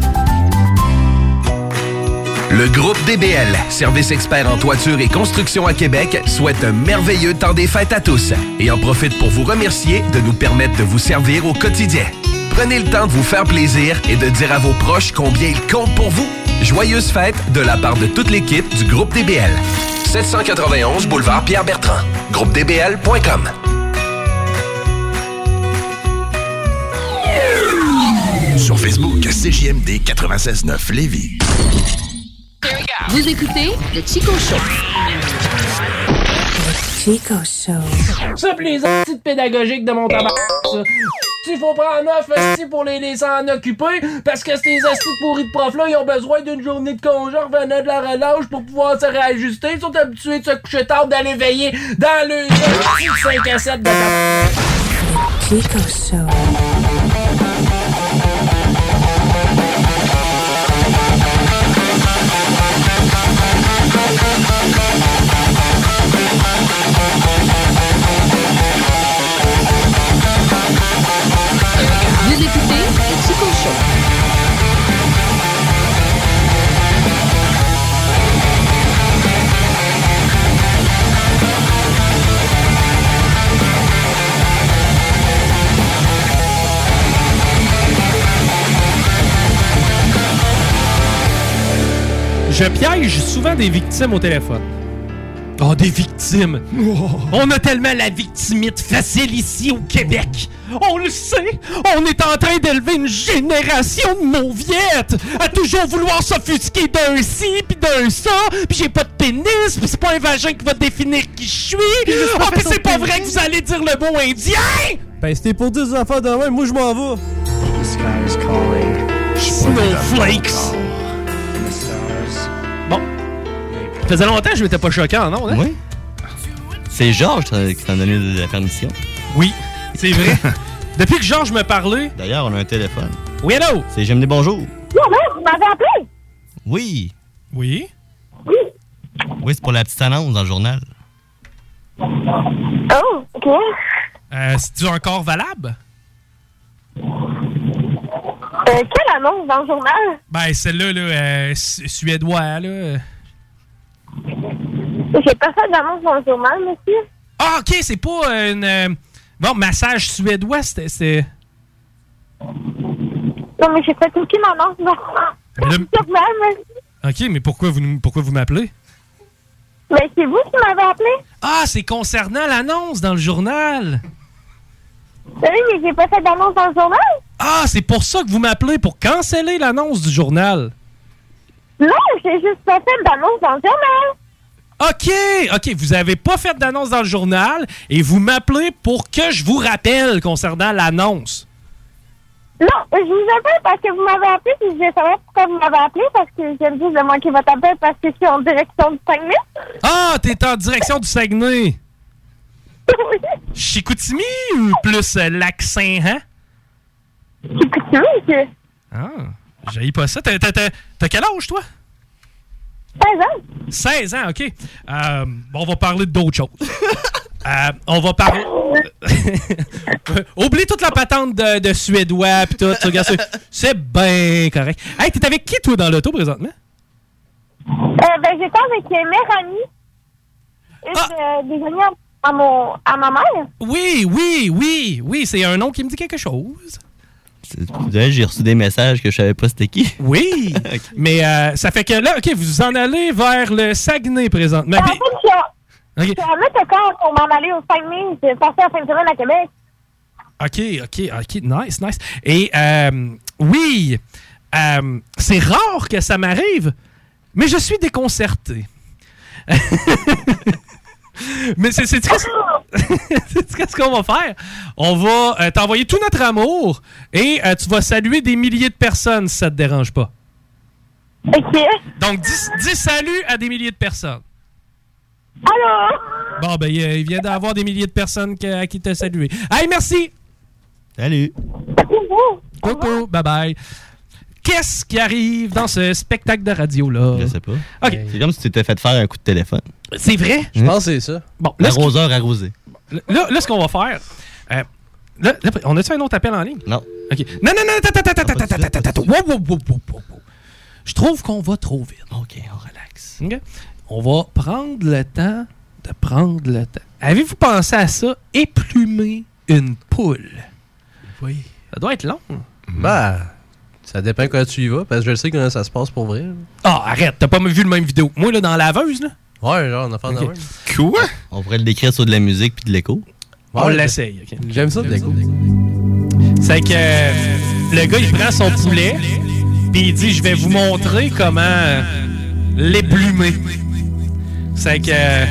Speaker 8: Le groupe DBL, service expert en toiture et construction à Québec, souhaite un merveilleux temps des fêtes à tous et en profite pour vous remercier de nous permettre de vous servir au quotidien. Prenez le temps de vous faire plaisir et de dire à vos proches combien ils comptent pour vous. Joyeuses fêtes de la part de toute l'équipe du groupe DBL. 791 boulevard Pierre-Bertrand. GroupeDBL.com.
Speaker 6: Sur Facebook, CJMD 96.9 Lévis.
Speaker 5: Vous écoutez le Chico Show.
Speaker 12: Chico Show.
Speaker 1: Ça, pis les petites pédagogiques de mon tabac, ça. Il faut prendre off pour les s'en occuper, parce que ces astuces pourris de profs-là, ils ont besoin d'une journée de congé revenant de la relâche pour pouvoir se réajuster. Ils sont habitués de se coucher tard, d'aller veiller dans le 5 à 7 de tabac.
Speaker 12: Chico Show.
Speaker 5: Vous écoutez le Chico Show.
Speaker 1: Je piège souvent des victimes au téléphone. Oh, des victimes! On a tellement la victimite facile ici au Québec. On le sait! On est en train d'élever une génération de mauviettes à toujours vouloir s'offusquer d'un ci pis d'un ça, pis j'ai pas de pénis, pis c'est pas un vagin qui va définir qui je suis. Oh, pis c'est pas vrai que vous allez dire le mot indien!
Speaker 2: Ben, c'était pour dire des affaires de même, moi je m'en vais.
Speaker 1: Snowflakes! Bon. Ça faisait longtemps que je m'étais pas choqué en ondes, hein?
Speaker 19: Oui. C'est Georges qui t'a donné la permission.
Speaker 1: Oui, c'est vrai. Depuis que Georges me parlait...
Speaker 19: D'ailleurs, on a un téléphone.
Speaker 1: Oui, allô?
Speaker 19: C'est J'aime des bonjours.
Speaker 3: Non, vous m'avez appelé?
Speaker 19: Oui.
Speaker 1: Oui?
Speaker 3: Oui.
Speaker 19: Oui, c'est pour la petite annonce dans le journal.
Speaker 3: Oh, OK.
Speaker 1: C'est-tu encore valable?
Speaker 3: Quelle annonce dans le journal?
Speaker 1: Ben, celle-là, là, suédois, là.
Speaker 3: J'ai pas fait d'annonce dans le journal, monsieur.
Speaker 1: Ah, OK, c'est pas une... Bon, massage suédois, c'était...
Speaker 3: Non, mais j'ai fait aucune annonce dans le journal, monsieur.
Speaker 1: OK, mais pourquoi vous m'appelez?
Speaker 3: Mais c'est vous qui m'avez appelé?
Speaker 1: Ah, c'est concernant l'annonce dans le journal.
Speaker 3: Oui, mais j'ai pas fait d'annonce dans le journal.
Speaker 1: Ah, c'est pour ça que vous m'appelez, pour canceller l'annonce du journal.
Speaker 3: Non, j'ai juste pas fait d'annonce dans le journal.
Speaker 1: OK, vous avez pas fait d'annonce dans le journal et vous m'appelez pour que je vous rappelle concernant l'annonce.
Speaker 3: Non, je vous appelle parce que vous m'avez appelé et je vais savoir pourquoi vous m'avez appelé parce que je me dis de manquer votre appel parce que je suis en direction du Saguenay.
Speaker 1: Ah, t'es en direction du Saguenay.
Speaker 3: Oui.
Speaker 1: Chicoutimi ou plus Lac-Saint-Jean?
Speaker 3: Chicoutimi, monsieur.
Speaker 1: Ah, j'haïs pas ça. T'as quel âge, toi?
Speaker 3: 16 ans.
Speaker 1: 16 ans, OK. On va parler d'autres choses. On va parler... Oublie toute la patente de suédois pis tout. Regarde, c'est bien correct. Hey, t'es avec qui, toi, dans l'auto, présentement?
Speaker 3: Ben, j'étais avec Méranie. Une des amies à ma mère.
Speaker 1: Oui. C'est un nom qui me dit quelque chose.
Speaker 19: J'ai reçu des messages que je savais pas c'était qui.
Speaker 1: Oui, okay. Mais ça fait que là, OK, vous en allez vers le Saguenay présentement.
Speaker 3: En fait, je suis à mettre le corps pour m'en aller au Saguenay. J'ai passé la fin de semaine à Québec.
Speaker 1: OK, nice. Et oui, c'est rare que ça m'arrive, mais je suis déconcerté. Mais c'est qu'est-ce qu'on va faire? On va t'envoyer tout notre amour et tu vas saluer des milliers de personnes si ça te dérange pas.
Speaker 3: OK.
Speaker 1: Donc, dis salut à des milliers de personnes.
Speaker 3: Allô?
Speaker 1: Bon, ben, il vient d'avoir des milliers de personnes à qui t'as salué. Hey, merci!
Speaker 19: Salut!
Speaker 1: Coucou, bye-bye. Qu'est-ce qui arrive dans ce spectacle de radio-là?
Speaker 19: Je sais pas.
Speaker 1: Okay.
Speaker 19: C'est comme si tu t'étais fait faire un coup de téléphone.
Speaker 1: C'est vrai?
Speaker 2: Je pense que c'est ça.
Speaker 1: Bon,
Speaker 19: l'arroseur arrosé.
Speaker 1: Là, ce qu'on va faire... là, on a-tu un autre appel en ligne?
Speaker 19: Non.
Speaker 1: OK. Non, attends. Wow. Je trouve qu'on va trop vite.
Speaker 19: OK, on relaxe.
Speaker 1: OK? On va prendre le temps de prendre le temps. Avez-vous pensé à ça? Éplumer une poule.
Speaker 2: Oui.
Speaker 1: Ça doit être long.
Speaker 2: Ben... Ça dépend quand tu y vas, parce que je sais comment ça se passe pour vrai.
Speaker 1: Ah, arrête, t'as pas vu le même vidéo. Moi, là, dans la laveuse, là.
Speaker 2: Ouais, genre, on a fait de même.
Speaker 1: Quoi?
Speaker 19: On pourrait le décrire sur de la musique puis de l'écho.
Speaker 1: On l'essaye, OK.
Speaker 2: J'aime ça de l'écho.
Speaker 1: C'est que le gars, il prend son poulet, puis il dit, je vais vous montrer comment l'éplumer. C'est que...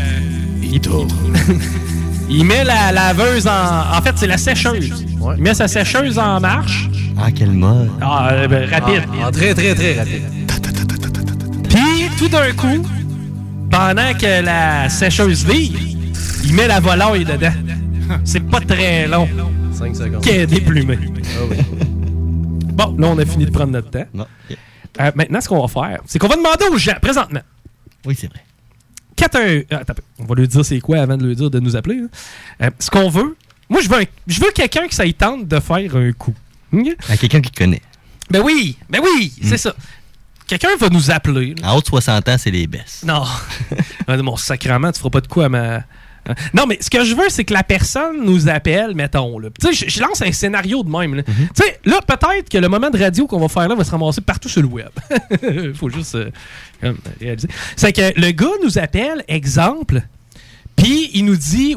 Speaker 1: Il met la laveuse en fait, c'est la sécheuse. Ouais. Il met sa sécheuse en marche.
Speaker 19: Ah, quel mode?
Speaker 1: Ah, rapide.
Speaker 2: Très rapide.
Speaker 1: Puis, tout d'un coup, pendant que la sécheuse vire, il met la volaille dedans. C'est pas très long.
Speaker 2: 5 secondes.
Speaker 1: Qu'elle est déplumée.
Speaker 2: Ah oui.
Speaker 1: Bon, là, on a fini de prendre notre temps.
Speaker 19: Non.
Speaker 1: Maintenant, ce qu'on va faire, c'est qu'on va demander aux gens, présentement.
Speaker 19: Oui, c'est vrai.
Speaker 1: On va lui dire c'est quoi avant de lui dire de nous appeler. Ce qu'on veut, moi, je veux quelqu'un qui s'aille tente de faire un coup. Okay?
Speaker 19: Quelqu'un qui connaît.
Speaker 1: Ben oui, c'est ça. Quelqu'un va nous appeler.
Speaker 19: À haute 60 ans, c'est les baisses.
Speaker 1: Non. Mon sacrement, tu feras pas de coup à Non, mais ce que je veux, c'est que la personne nous appelle, mettons. Tu sais, je lance un scénario de même. Tu sais, là, peut-être que le moment de radio qu'on va faire là va se ramasser partout sur le web. Faut juste réaliser. C'est que le gars nous appelle, exemple, puis il nous dit,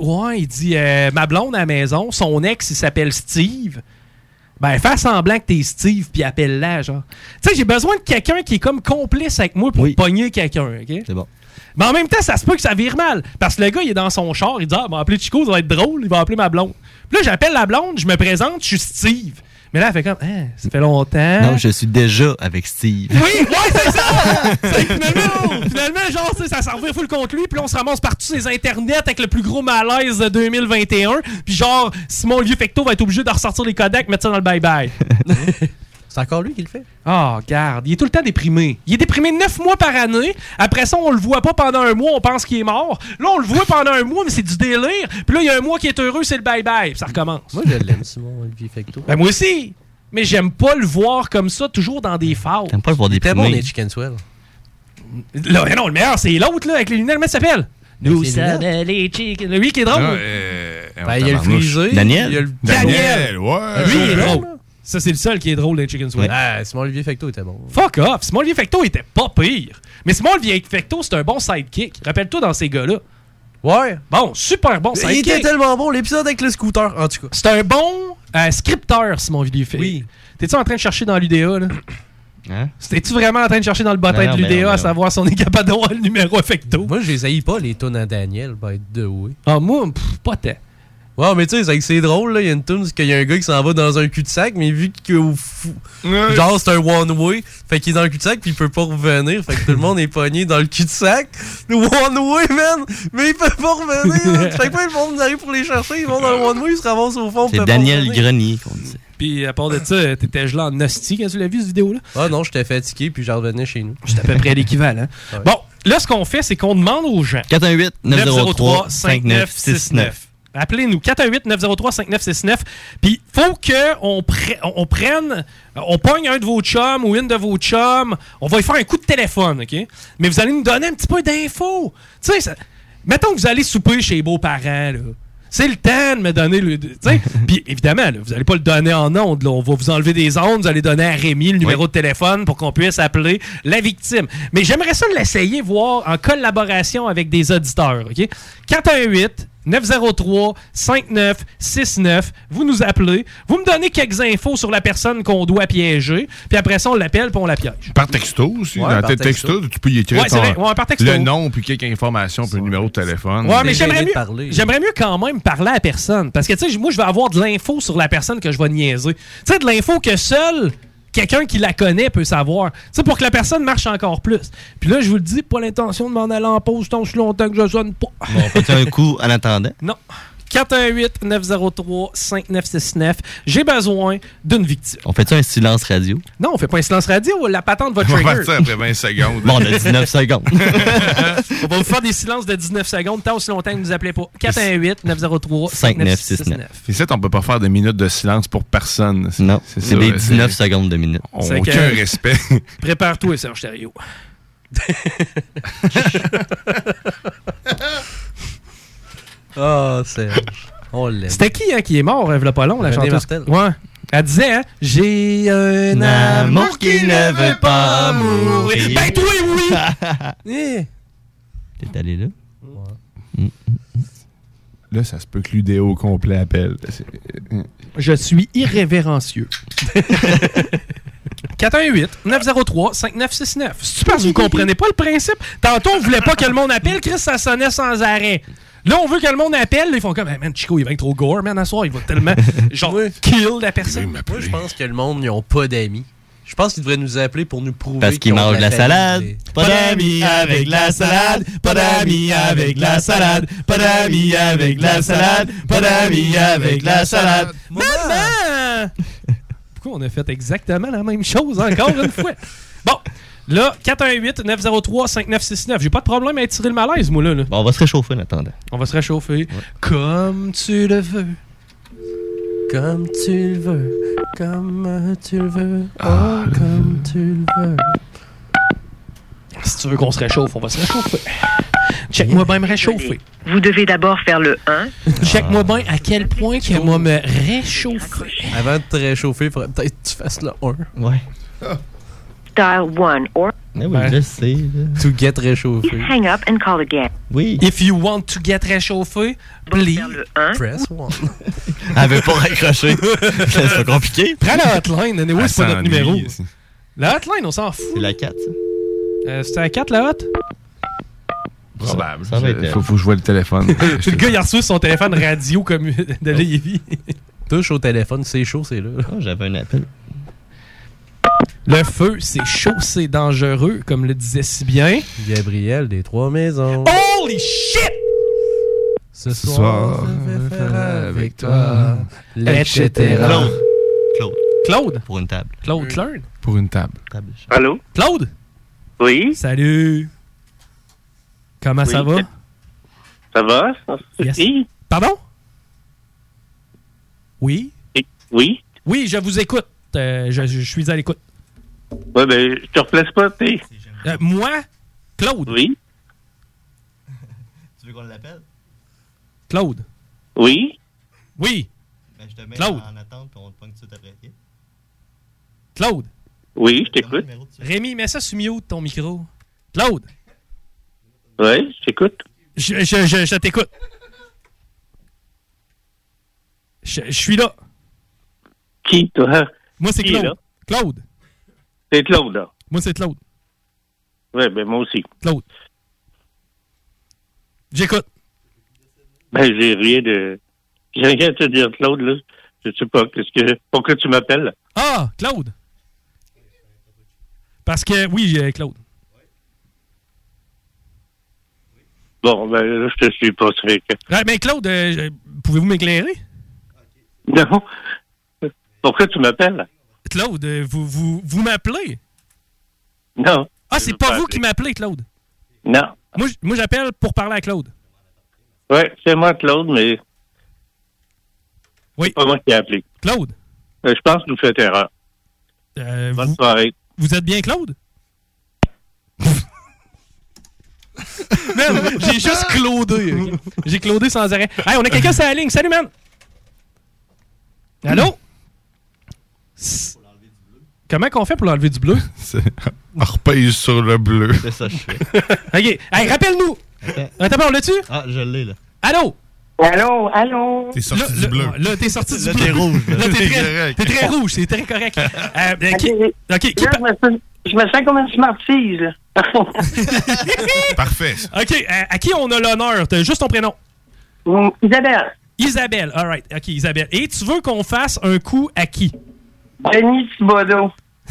Speaker 1: ma blonde à la maison, son ex, il s'appelle Steve. Ben, fais semblant que t'es Steve, puis appelle-la, genre. Tu sais, j'ai besoin de quelqu'un qui est comme complice avec moi pour pogner quelqu'un, OK?
Speaker 19: C'est bon.
Speaker 1: Mais en même temps, ça se peut que ça vire mal. Parce que le gars, il est dans son char, il dit « Ah, appeler Chico, ça va être drôle, il va appeler ma blonde. » Puis là, j'appelle la blonde, je me présente, je suis Steve. Mais là, elle fait comme « ça fait longtemps. »
Speaker 19: Non, je suis déjà avec Steve.
Speaker 1: Oui, c'est ça! Finalement, genre, ça s'en revient full contre lui, puis là, on se ramasse partout sur les internets avec le plus gros malaise de 2021. Puis genre, Simon le vieux Fecto va être obligé de ressortir les Kodak, mettre ça dans le bye-bye.
Speaker 2: C'est encore lui qui le fait.
Speaker 1: Ah, regarde, il est tout le temps déprimé. Il est déprimé 9 mois par année. Après ça, on le voit pas pendant un mois, on pense qu'il est mort. Là, on le voit pendant un mois, mais c'est du délire. Puis là, il y a un mois qui est heureux, c'est le bye-bye. Puis ça recommence.
Speaker 2: Moi, je l'aime, Simon Olivier Fecto.
Speaker 1: Ben, moi aussi. Mais j'aime pas le voir comme ça, toujours dans des phases.
Speaker 19: T'aimes pas le voir déprimé.
Speaker 2: C'était bon, les Chicken Swell.
Speaker 1: Là, non, le meilleur, c'est l'autre, là, avec les lunettes. Comment ça s'appelle? Nous sommes les chicken. Lui qui est drôle.
Speaker 2: Il y a le frisé.
Speaker 19: Daniel.
Speaker 2: Il y a le...
Speaker 23: Daniel, ouais.
Speaker 1: Lui, il est drôle. Ça, c'est le seul qui est drôle dans Chicken Swell.
Speaker 2: Ah, Simon Olivier Fecto était bon.
Speaker 1: Fuck off! Simon Olivier Fecto était pas pire. Mais Simon Olivier Fecto, c'est un bon sidekick. Rappelle-toi dans ces gars-là.
Speaker 2: Ouais.
Speaker 1: Bon, super bon sidekick.
Speaker 2: Il était tellement bon, l'épisode avec le scooter, en tout cas.
Speaker 1: C'est un bon scripteur, Simon Olivier Fecto.
Speaker 2: Oui.
Speaker 1: T'es-tu en train de chercher dans l'UDA, là?
Speaker 19: Hein?
Speaker 1: T'es-tu vraiment en train de chercher dans le bottin de l'UDA à savoir si on est capable d'avoir le numéro Fecto?
Speaker 2: Moi, je les haïs pas, les tunes à Daniel, by the way.
Speaker 1: Ah, moi, pas tant.
Speaker 2: Ouais, mais tu sais, c'est drôle, là. Il y a une tune parce qu'il y a un gars qui s'en va dans un cul-de-sac, mais vu que genre c'est un one-way, fait qu'il est dans le cul-de-sac puis il peut pas revenir, fait que tout le monde est pogné dans le cul-de-sac. Le one-way, man! Mais il peut pas revenir! Chaque fois, le monde arrive pour les chercher, ils vont dans le one-way, ils se ramassent au fond.
Speaker 19: C'est Daniel Grenier qu'on dit.
Speaker 1: Puis à part de ça, t'étais gelé en hostie quand tu l'as vu, cette vidéo-là?
Speaker 2: Ah non, j'étais fatigué puis j'en revenais chez nous.
Speaker 1: J'étais à peu près l'équivalent. Ouais. Bon, là, ce qu'on fait, c'est qu'on demande aux gens.
Speaker 19: 418-903-5969.
Speaker 1: Appelez-nous 418-903-5969. Puis faut qu'on prenne, on pogne un de vos chums ou une de vos chums. On va y faire un coup de téléphone, OK? Mais vous allez nous donner un petit peu d'infos. Tu sais, mettons que vous allez souper chez les beaux-parents, là. C'est le temps de me donner le... Puis évidemment, là, vous n'allez pas le donner en ondes. Là. On va vous enlever des ondes. Vous allez donner à Rémi le numéro de téléphone pour qu'on puisse appeler la victime. Mais j'aimerais ça l'essayer, voir en collaboration avec des auditeurs. OK? 418-903-5969. Vous nous appelez. Vous me donnez quelques infos sur la personne qu'on doit piéger. Puis après ça, on l'appelle puis on la piège.
Speaker 23: Par texto aussi.
Speaker 1: Ouais,
Speaker 23: dans
Speaker 1: par
Speaker 23: tes
Speaker 1: texto.
Speaker 23: textos, tu peux y écrire
Speaker 1: par texto.
Speaker 23: le nom puis quelques informations puis le numéro de téléphone.
Speaker 1: Ouais, mais j'aimerais mieux quand même parler à la personne. Parce que, tu sais, moi, je vais avoir de l'info sur la personne que je vais niaiser. Tu sais, de l'info que seul quelqu'un qui la connaît peut savoir. Tu sais, pour que la personne marche encore plus. Puis là, je vous le dis, pas l'intention de m'en aller en pause tant que longtemps que je sonne pas.
Speaker 19: Bon, on fait un coup en attendant.
Speaker 1: Non. 418-903-5969. J'ai besoin d'une victime.
Speaker 19: On fait-tu un silence radio?
Speaker 1: Non, on fait pas un silence radio. La patente va trigger.
Speaker 23: On va faire ça après 20 secondes.
Speaker 19: Bon, on a 19 secondes.
Speaker 1: On va vous faire des silences de 19 secondes tant aussi longtemps que vous appelez pas. 418-903-5969.
Speaker 23: Ici, on peut pas faire de minutes de silence pour personne.
Speaker 19: Non, c'est des 19 secondes de minutes.
Speaker 23: On n'a aucun respect.
Speaker 1: Prépare-toi, Serge Thériault.
Speaker 2: Oh, Serge. On l'aime.
Speaker 1: C'était qui est mort, il pas long, la chanteuse?
Speaker 2: Martel.
Speaker 1: Ouais. Elle disait, hein, j'ai un amour qui ne veut pas mourir. Ben, toi, oui!
Speaker 19: T'es allé là?
Speaker 23: Ouais. Là, ça se peut que l'UDO au complet appelle.
Speaker 1: Je suis irrévérencieux. 418-903-5969. C'est parce que vous comprenez pas le principe. Tantôt, on voulait pas que le monde appelle. Chris, ça sonnait sans arrêt. Là, on veut que le monde appelle. Là, ils font comme, hey, man, Chico, il va être trop gore, man, à soir. Il va tellement, genre, kill la personne.
Speaker 2: Moi, je pense que le monde, ils ont pas d'amis. Je pense qu'ils devraient nous appeler pour nous prouver
Speaker 19: parce qu'ils mangent la salade.
Speaker 6: Pas d'amis avec la salade. Pas d'amis avec la salade. Pas d'amis avec la salade. Pas d'amis avec la salade.
Speaker 1: Maman! Pourquoi on a fait exactement la même chose encore une fois? Bon, là, 418-903-5969. J'ai pas de problème à étirer le malaise, moi, là.
Speaker 19: Bon, on va se réchauffer en attendant.
Speaker 1: On va se réchauffer. Ouais. Comme tu le veux. Comme tu le veux. Comme tu le veux. Oh, comme tu le veux. Si tu veux qu'on se réchauffe, on va se réchauffer. Check-moi bien me réchauffer.
Speaker 4: Vous devez d'abord faire le 1.
Speaker 1: Check-moi bien à quel point que moi me réchauffer.
Speaker 2: Avant de te réchauffer, il faudrait peut-être que tu fasses le 1.
Speaker 19: Ouais.
Speaker 4: Dial 1 or
Speaker 19: Oui, je sais.
Speaker 2: To get réchauffé.
Speaker 4: please hang up and call again.
Speaker 19: Oui.
Speaker 1: If you want to get réchauffé, please
Speaker 2: press 1.
Speaker 19: Elle avait pas raccroché. C'est pas compliqué.
Speaker 1: Prends la hotline. Anyway, c'est pas notre
Speaker 23: s'ennuie,
Speaker 1: numéro.
Speaker 23: ici.
Speaker 1: La hotline, on s'en fout.
Speaker 19: C'est la 4, ça.
Speaker 1: C'était la 4, la hot?
Speaker 23: Probable.
Speaker 19: Ça va être
Speaker 23: Faut que je vois le téléphone.
Speaker 1: Le gars, il a reçu son téléphone radio comme de Lévis.
Speaker 2: Touche au téléphone, c'est chaud, c'est là.
Speaker 19: Oh, j'avais un appel.
Speaker 1: Le feu, c'est chaud, c'est dangereux, comme le disait si bien
Speaker 2: Gabriel des Trois Maisons.
Speaker 1: Holy shit!
Speaker 2: Ce soir, je vais faire avec toi, etc.
Speaker 1: Claude?
Speaker 19: Pour une table.
Speaker 1: Claude Klein?
Speaker 23: Pour une table.
Speaker 18: Allô?
Speaker 1: Claude?
Speaker 18: Oui?
Speaker 1: Salut! Comment ça va?
Speaker 18: Ça va?
Speaker 1: Yes. Pardon? Oui?
Speaker 18: Oui?
Speaker 1: Oui, je vous écoute. Je suis à l'écoute.
Speaker 18: Ouais, ben, je te replace pas, t'es.
Speaker 1: Moi? Claude?
Speaker 18: Oui?
Speaker 19: Tu veux qu'on l'appelle?
Speaker 18: Claude?
Speaker 1: Oui?
Speaker 18: Oui?
Speaker 19: Ben, je te mets
Speaker 1: Claude?
Speaker 19: en attente et on te pogne tout de suite après.
Speaker 1: Claude?
Speaker 18: Oui, je t'écoute.
Speaker 1: Rémi, mets ça sur mute, ton micro. Claude?
Speaker 18: Oui, je t'écoute.
Speaker 1: Je t'écoute. Je suis là.
Speaker 18: Qui, toi?
Speaker 1: Moi, c'est
Speaker 18: Qui,
Speaker 1: Claude.
Speaker 18: là?
Speaker 1: Claude.
Speaker 18: C'est Claude, là.
Speaker 1: Moi, c'est Claude.
Speaker 18: Oui, ben, moi aussi.
Speaker 1: Claude. J'écoute.
Speaker 18: Ben, j'ai rien à te dire, Claude, là. Je sais pas, pourquoi tu m'appelles?
Speaker 1: Ah, Claude. Parce que, oui, Claude.
Speaker 18: Bon, ben, là, je te suis pas, c'est vrai que...
Speaker 1: Ouais, mais Claude, pouvez-vous m'éclairer?
Speaker 18: Non. Pourquoi tu m'appelles?
Speaker 1: Claude, vous m'appelez?
Speaker 18: Non.
Speaker 1: Ah, c'est pas vous qui m'appelez, Claude?
Speaker 18: Non.
Speaker 1: Moi, j'appelle pour parler à Claude.
Speaker 18: Oui, c'est moi, Claude, mais...
Speaker 1: Oui.
Speaker 18: C'est pas moi qui ai appelé.
Speaker 1: Claude?
Speaker 18: Je pense que vous faites erreur. Bonne soirée.
Speaker 1: Vous êtes bien Claude? Man, j'ai juste claudé. Okay? J'ai claudé sans arrêt. Hey, on a quelqu'un sur la ligne. Salut, man! Allô? Comment qu'on fait pour l'enlever du bleu?
Speaker 23: Repèse sur le bleu.
Speaker 19: C'est ça, je fais.
Speaker 1: OK. Hey, rappelle-nous! Attends, on l'a-tu?
Speaker 19: Ah, je l'ai, là.
Speaker 1: Allô?
Speaker 3: Allô?
Speaker 23: T'es sorti du bleu.
Speaker 1: Là, t'es sorti du
Speaker 19: Là,
Speaker 1: bleu.
Speaker 19: t'es rouge.
Speaker 1: Là, t'es très rouge. C'est très correct. OK.
Speaker 3: Je me sens comme une smartise, là.
Speaker 23: Parfait.
Speaker 1: OK. À qui on a l'honneur? T'as juste ton prénom.
Speaker 3: Isabelle.
Speaker 1: Isabelle. All right. OK, Isabelle. Et tu veux qu'on fasse un coup à qui?
Speaker 3: Denis Thibodeau.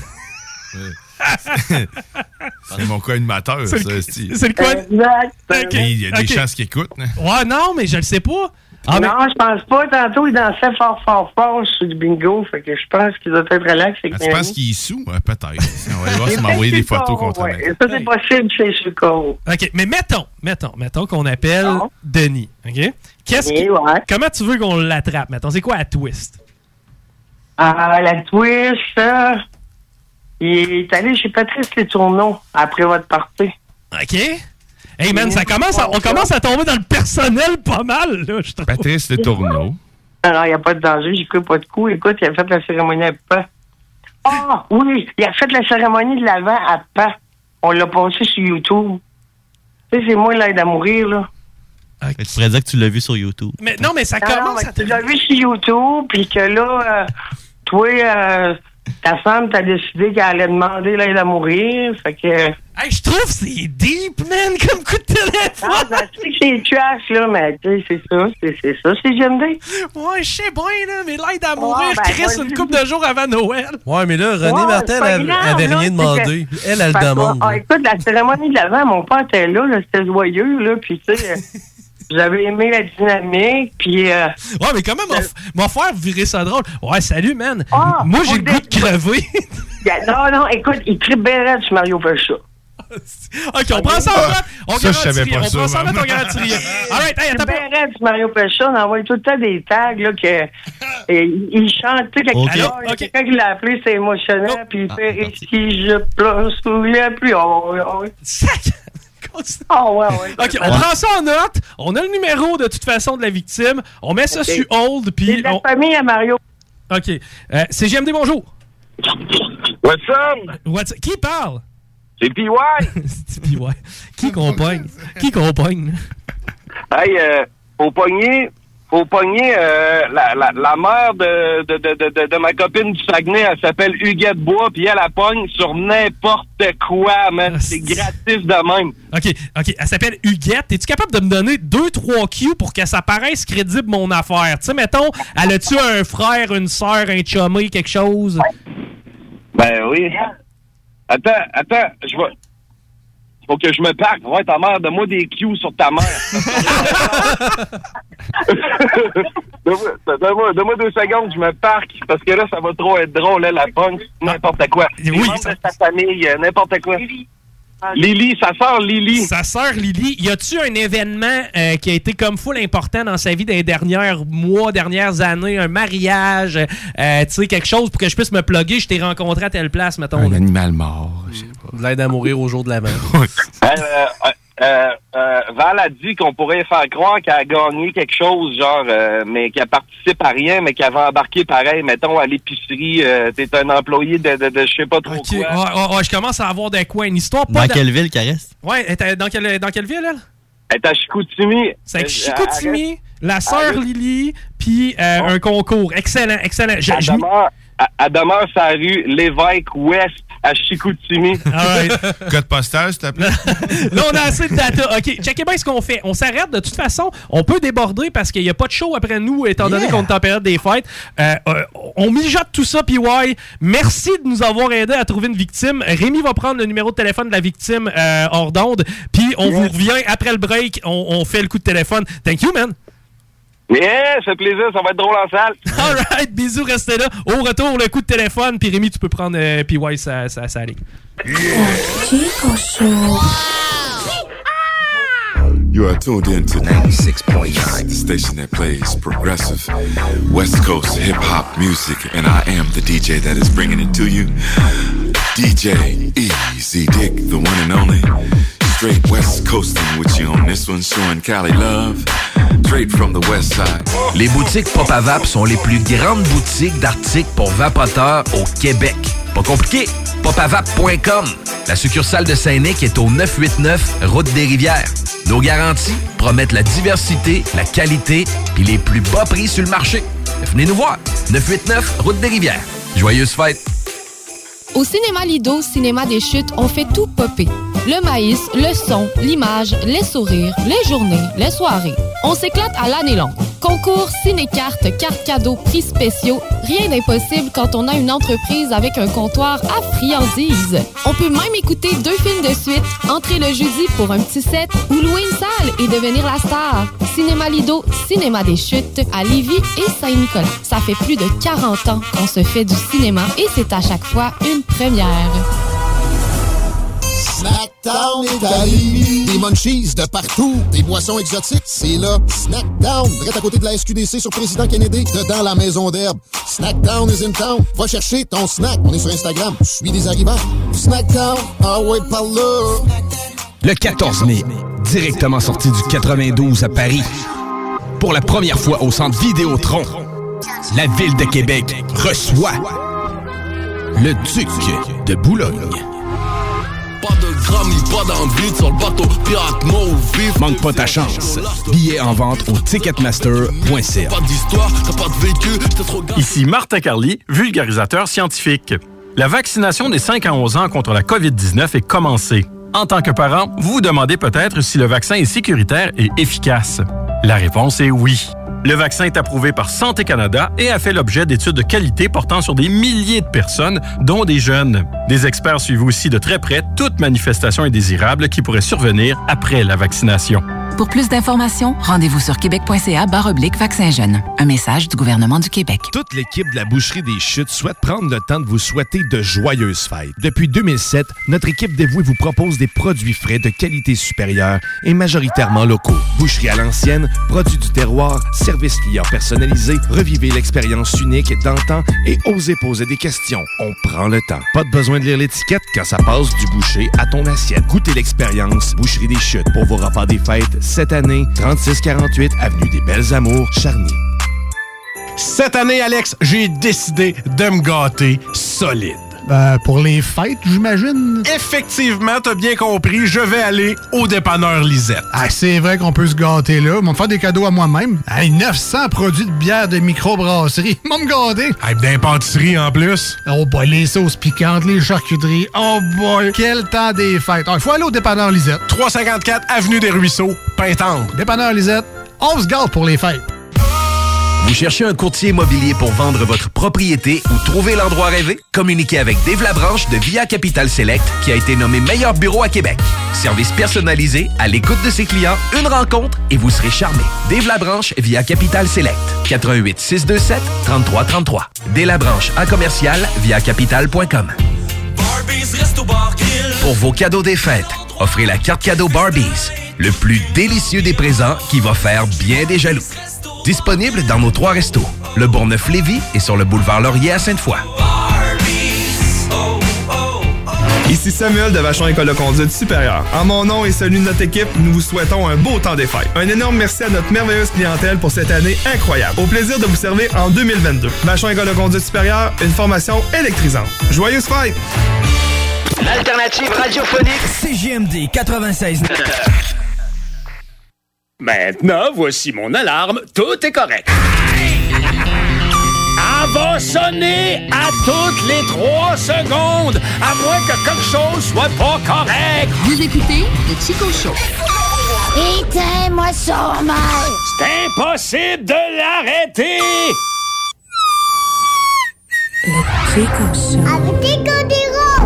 Speaker 23: C'est mon co-animateur, ça.
Speaker 1: C'est le quoi?
Speaker 3: Exact.
Speaker 23: Il y a des chances qu'il écoute. Hein?
Speaker 1: Ouais, non, mais je le sais pas.
Speaker 3: Ah, non, je pense pas. Tantôt, il dansait fort sur du bingo. Fait que je pense qu'il doit être relax.
Speaker 23: Tu penses qu'il est sous? Ouais, peut-être. On va aller voir s'il m'a envoyé des photos contre
Speaker 3: lui. Ça, c'est possible, c'est sur le corps.
Speaker 1: OK, mais mettons qu'on appelle Denis. OK? Comment tu veux qu'on l'attrape? Mettons, c'est quoi la twist?
Speaker 3: La twist, il est allé chez Patrice Les Tourneaux après votre party.
Speaker 1: OK. Hey man, on commence à tomber dans le personnel pas mal, là.
Speaker 23: Patrice Les Tourneaux.
Speaker 3: Alors, il n'y a pas de danger, j'écoute pas de coup. Écoute, il a fait la cérémonie à Pan. Ah, oui, il a fait la cérémonie de l'Avent à Pan. On l'a passé sur YouTube. Tu sais, c'est moi l'aide à mourir, là.
Speaker 19: Okay. Tu pourrais dire que tu l'as vu sur YouTube.
Speaker 1: Mais non, mais ça commence à...
Speaker 3: Tu l'as vu sur YouTube, puis que là, toi, ta femme t'a décidé qu'elle allait demander l'aide à mourir, fait que...
Speaker 1: Hey, je trouve que c'est deep, man, comme coup de téléphone!
Speaker 3: Ah, ben, tu sais que c'est trash, là, mais tu sais, c'est ça, c'est GMD.
Speaker 1: Ouais, je sais bien, là, mais l'aide à mourir, Chris, une couple de jours avant Noël.
Speaker 2: Ouais, mais là, René Martel avait rien demandé. Elle le demande.
Speaker 3: Ah, écoute, la cérémonie de l'Avent, mon père était là, c'était joyeux, là, puis tu sais... J'avais aimé la dynamique, puis... Ouais,
Speaker 1: mais comment m'en faire virer ça drôle? Ouais, salut, man. Moi, j'ai le goût de crever.
Speaker 3: Non, écoute, il tripe bien raide sur Mario Pelcha.
Speaker 1: OK, on prend ça en note. On prend ça en note, on garantit. All right, hey, attends.
Speaker 3: Il tripe bien raide sur Mario Pelcha. On envoie tout le temps des tags, là, que... il chante, tu sais, quelqu'un qui l'a appelé, c'est émotionnel, puis il fait « Et si je pleure sous la pluie? » Ah, ouais.
Speaker 1: OK, on prend ça en note. On a le numéro, de toute façon, de la victime. On met ça sur hold, puis...
Speaker 3: C'est de la famille à Mario.
Speaker 1: OK. CGMD, bonjour.
Speaker 7: What's up?
Speaker 1: Qui parle?
Speaker 7: C'est PY.
Speaker 1: C'est PY. Qui qu'on pogne?
Speaker 7: Hey, faut pogner la mère de ma copine du Saguenay. Elle s'appelle Huguette Bois, puis elle pogne sur n'importe quoi, man. C'est gratis de même.
Speaker 1: OK. Elle s'appelle Huguette. Es-tu capable de me donner 2-3 Q pour que ça paraisse crédible, mon affaire? Tu sais, mettons, elle a-tu un frère, une sœur, un chumé, quelque chose?
Speaker 7: Ben oui. Attends, je vais... Faut que je me parque. Ouais, ta mère, donne-moi des cues sur ta mère. Donne-moi 2 secondes, je me parque, parce que là, ça va trop être drôle, là, la punk, n'importe quoi.
Speaker 1: Oui,
Speaker 7: membres de sa famille, n'importe quoi. Lily, sa sœur Lily.
Speaker 1: Sa sœur Lily. Y a-tu un événement qui a été comme full important dans sa vie des dernières années, un mariage, tu sais, quelque chose pour que je puisse me plugger, je t'ai rencontré à telle place, mettons.
Speaker 23: Un animal mort, je sais pas.
Speaker 2: De l'aide à mourir au jour de l'avant.
Speaker 7: Val a dit qu'on pourrait faire croire qu'elle a gagné quelque chose, genre, mais qu'elle participe à rien, mais qu'elle va embarquer pareil, mettons, à l'épicerie, t'es un employé de je sais pas trop quoi.
Speaker 1: Ouais, je commence à avoir des coins, une histoire
Speaker 19: pas... Dans quelle ville qu'elle reste?
Speaker 1: Ouais, dans quelle ville, elle?
Speaker 7: Elle est à Chicoutimi.
Speaker 1: C'est à Chicoutimi, la sœur Lily, puis un concours. Excellent.
Speaker 7: Elle demeure sur la rue Lévesque-Ouest à Chicoutimi.
Speaker 23: Code postal, s'il te plaît.
Speaker 1: Là, on a assez de data. OK, checkez bien ce qu'on fait. On s'arrête. De toute façon, on peut déborder parce qu'il n'y a pas de show après nous, étant donné qu'on est en période des fêtes. On mijote tout ça, PY. Merci de nous avoir aidé à trouver une victime. Rémi va prendre le numéro de téléphone de la victime hors d'onde, puis on vous revient après le break. On fait le coup de téléphone. Thank you, man.
Speaker 7: Yeah, ça fait plaisir, ça va être drôle en salle.
Speaker 1: Alright, bisous, restez là. Au retour, le coup de téléphone, puis Rémi, tu peux prendre PY sa ligne.
Speaker 12: Chico Show.
Speaker 10: You are tuned in to 96.9, the station that plays progressive West Coast hip-hop music, and I am the DJ that is bringing it to you. DJ Easy Dick, the one and only. Straight West Coasting with you on this one, showing Cali love. Straight from the West Side.
Speaker 8: Les boutiques Pop à Vape sont les plus grandes boutiques d'articles pour vapoteurs au Québec. Pas compliqué, popavape.com. La succursale de Saint-Nic est au 989 Route des Rivières. Nos garanties promettent la diversité, la qualité et les plus bas prix sur le marché. Venez nous voir, 989 Route des Rivières. Joyeuses fêtes!
Speaker 20: Au Cinéma Lido, Cinéma des Chutes, on fait tout popper. Le maïs, le son, l'image, les sourires, les journées, les soirées. On s'éclate à l'année longue. Concours, ciné-cartes, cartes cadeaux, prix spéciaux. Rien d'impossible quand on a une entreprise avec un comptoir à friandises. On peut même écouter 2 films de suite, entrer le jeudi pour un petit set ou louer une salle et devenir la star. Cinéma Lido, Cinéma des Chutes, à Lévis et Saint-Nicolas. Ça fait plus de 40 ans qu'on se fait du cinéma et c'est à chaque fois une première.
Speaker 25: Snackdown Italie. Des munchies de partout. Des boissons exotiques. C'est là. Snackdown. Direct à côté de la SQDC sur Président Kennedy. Dedans la maison d'herbe. Snackdown is in town. Va chercher ton snack. On est sur Instagram. Je suis des arrivants. Snackdown. Ah ouais, par là.
Speaker 21: Le 14 mai, directement sorti du 92 à Paris. Pour la première fois au Centre Vidéotron, la Ville de Québec reçoit le Duc de Boulogne.
Speaker 22: Pas de grammes, pas d'envie sur le bateau pirate mauve.
Speaker 21: Manque pas ta chance. Billets en vente au ticketmaster.ca.
Speaker 22: Pas d'histoire, t'as pas de vécu, t'es trop gars.
Speaker 26: Ici Martin Carly, vulgarisateur scientifique. La vaccination des 5 à 11 ans contre la COVID-19 est commencée. En tant que parent, vous vous demandez peut-être si le vaccin est sécuritaire et efficace. La réponse est oui. Le vaccin est approuvé par Santé Canada et a fait l'objet d'études de qualité portant sur des milliers de personnes, dont des jeunes. Des experts suivent aussi de très près toute manifestation indésirable qui pourrait survenir après la vaccination.
Speaker 11: Pour plus d'informations, rendez-vous sur québec.ca/vaccin jeune. Un message du gouvernement du Québec.
Speaker 6: Toute l'équipe de la Boucherie des Chutes souhaite prendre le temps de vous souhaiter de joyeuses fêtes. Depuis 2007, notre équipe dévouée vous propose des produits frais de qualité supérieure et majoritairement locaux. Boucherie à l'ancienne, produits du terroir, service client personnalisé, revivez l'expérience unique d'antan et osez poser des questions. On prend le temps. Pas de besoin de lire l'étiquette quand ça passe du boucher à ton assiette. Goûtez l'expérience Boucherie des Chutes pour vos repas des fêtes cette année, 3648 Avenue des Belles Amours, Charny.
Speaker 13: Cette année, Alex, j'ai décidé de me gâter solide.
Speaker 14: Pour les fêtes, j'imagine?
Speaker 13: Effectivement, t'as bien compris, je vais aller au dépanneur Lisette.
Speaker 14: Ah, c'est vrai qu'on peut se gâter là. Ils vont me faire des cadeaux à moi-même. Hey, 900 produits de bière de microbrasserie. Ils vont me gâter.
Speaker 13: Hey, d'un pâtisserie en plus.
Speaker 14: Oh boy, les sauces piquantes, les charcuteries. Oh boy, quel temps des fêtes. Il faut aller au dépanneur Lisette.
Speaker 13: 354 Avenue des Ruisseaux, Pintendre.
Speaker 14: Dépanneur Lisette, on se gâte pour les fêtes.
Speaker 8: Vous cherchez un courtier immobilier pour vendre votre propriété ou trouver l'endroit rêvé? Communiquez avec Dave Labranche de Via Capital Select qui a été nommé meilleur bureau à Québec. Service personnalisé, à l'écoute de ses clients, une rencontre et vous serez charmé. Dave Labranche via Capital Select. 88 627 3333. Dave Labranche à commercial via capital.com. Pour vos cadeaux des fêtes, offrez la carte cadeau Barbies. Le plus délicieux des présents qui va faire bien des jaloux. Disponible dans nos 3 restos, le Bourgneuf-Lévis et sur le boulevard Laurier à Sainte-Foy.
Speaker 15: Ici Samuel de Vachon École de conduite supérieure. En mon nom et celui de notre équipe, nous vous souhaitons un beau temps des fêtes. Un énorme merci à notre merveilleuse clientèle pour cette année incroyable. Au plaisir de vous servir en 2022. Vachon École de conduite supérieure, une formation électrisante. Joyeuses fêtes!
Speaker 17: L'alternative radiophonique
Speaker 9: CJMD 96.
Speaker 17: Maintenant, voici mon alarme. Tout est correct. Elle va sonner à toutes les 3 secondes, à moins que quelque chose soit pas correct.
Speaker 5: Vous écoutez le Chico Show.
Speaker 17: Éteins-moi ça, mal. C'est impossible de l'arrêter.
Speaker 12: Le Chico Show.
Speaker 17: Avec Chico Diro.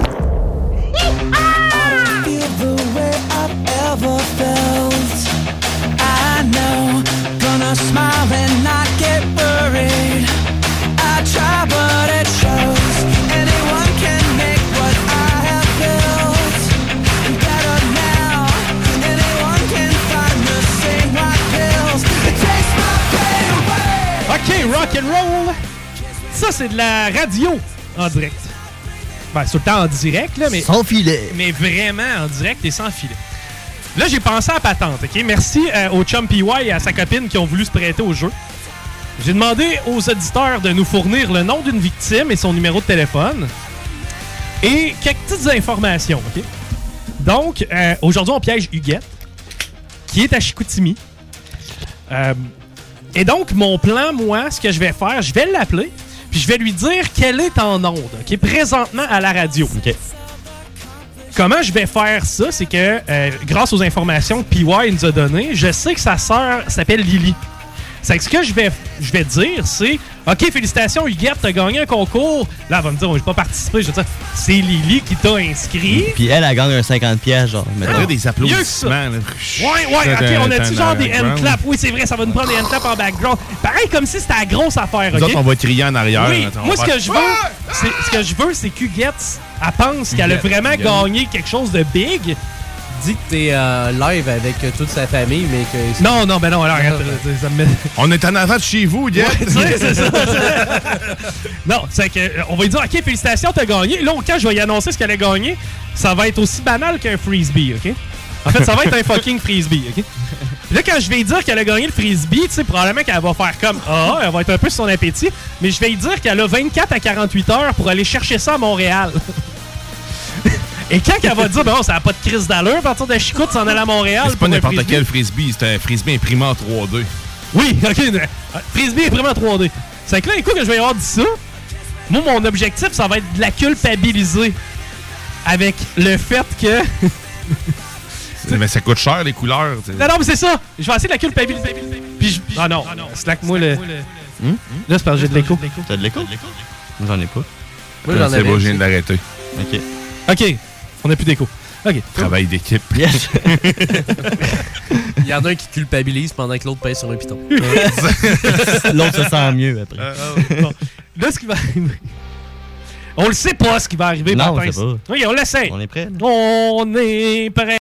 Speaker 24: I know, gonna smile and not get worried. I try, but it shows. Anyone can make what I have built better now. Anyone can find the same white pills. It takes my pain away.
Speaker 1: OK, rock and roll. Ça, c'est de la radio en direct. Ben, c'est tout le temps en direct, là, mais...
Speaker 2: Sans filet.
Speaker 1: Mais vraiment en direct et sans filet. Là, j'ai pensé à patente, OK? Merci au chum PY et à sa copine qui ont voulu se prêter au jeu. J'ai demandé aux auditeurs de nous fournir le nom d'une victime et son numéro de téléphone. Et quelques petites informations, OK? Donc, aujourd'hui, on piège Huguette, qui est à Chicoutimi. Et donc, mon plan, moi, ce que je vais faire, je vais l'appeler, puis je vais lui dire qu'elle est en onde, OK? Présentement à la radio. OK. Comment je vais faire ça, c'est que grâce aux informations que PY nous a données, je sais que sa sœur s'appelle Lily. C'est que ce que je vais dire, c'est OK, félicitations Huguette, t'as gagné un concours. Là, elle va me dire, j'ai pas participé. Je vais dire, c'est Lily qui t'a inscrit.
Speaker 2: Puis elle gagne un 50$, genre.
Speaker 23: Mettrait des applaudissements.
Speaker 1: Ouais, OK, on a-tu genre des hand claps? Oui, c'est vrai, ça va nous prendre des hand claps en background. Pareil, comme si c'était la grosse affaire, OK?
Speaker 23: Nous autres, on va crier en arrière.
Speaker 1: Oui, moi, ce que je veux, c'est qu'Huguette, elle pense qu'elle a vraiment gagné quelque chose de big.
Speaker 2: Dit que t'es live avec toute sa famille, mais que...
Speaker 1: Non, ben non, alors, arrête, ça me met...
Speaker 23: On est en avant de chez vous, Huguette.
Speaker 1: Ouais, c'est ça. Non, c'est que on va lui dire, OK, félicitations, t'as gagné. Là, quand je vais y annoncer ce qu'elle a gagné, ça va être aussi banal qu'un frisbee, OK? En fait, ça va être un fucking frisbee, OK? Là, quand je vais lui dire qu'elle a gagné le frisbee, tu sais, probablement qu'elle va faire comme elle va être un peu sur son appétit, mais je vais lui dire qu'elle a 24 à 48 heures pour aller chercher ça à Montréal. Et quand elle va dire, ben non, ça n'a pas de crise d'allure, à partir de Chicoute, s'en aller à Montréal.
Speaker 23: C'est pas n'importe quel frisbee, c'est un frisbee imprimé en 3D.
Speaker 1: Oui, OK. Frisbee imprimé en 3D. C'est que là, écoute, que je vais y avoir dit ça. Moi, mon objectif, ça va être de la culpabiliser. Avec le fait que.
Speaker 23: Mais ça coûte cher, les couleurs. T'sais.
Speaker 1: Non, mais c'est ça. Je vais essayer de la culpabiliser. Puis ah non, slack-moi le. Là, c'est parce que j'ai de l'écho.
Speaker 2: T'as de l'écho? J'en ai pas.
Speaker 23: C'est beau, je viens de l'arrêter.
Speaker 1: OK. On n'a plus d'écho. OK.
Speaker 23: Travail d'équipe.
Speaker 2: Yes. Il y en a un qui culpabilise pendant que l'autre pèse sur un piton.
Speaker 3: L'autre se sent mieux après.
Speaker 1: Bon. Là, ce qui va arriver... On le sait pas ce qui va arriver.
Speaker 3: Non,
Speaker 1: Martin.
Speaker 3: on sait pas.
Speaker 1: Oui, on l'essaie.
Speaker 3: On est prêt.
Speaker 1: On est prêt.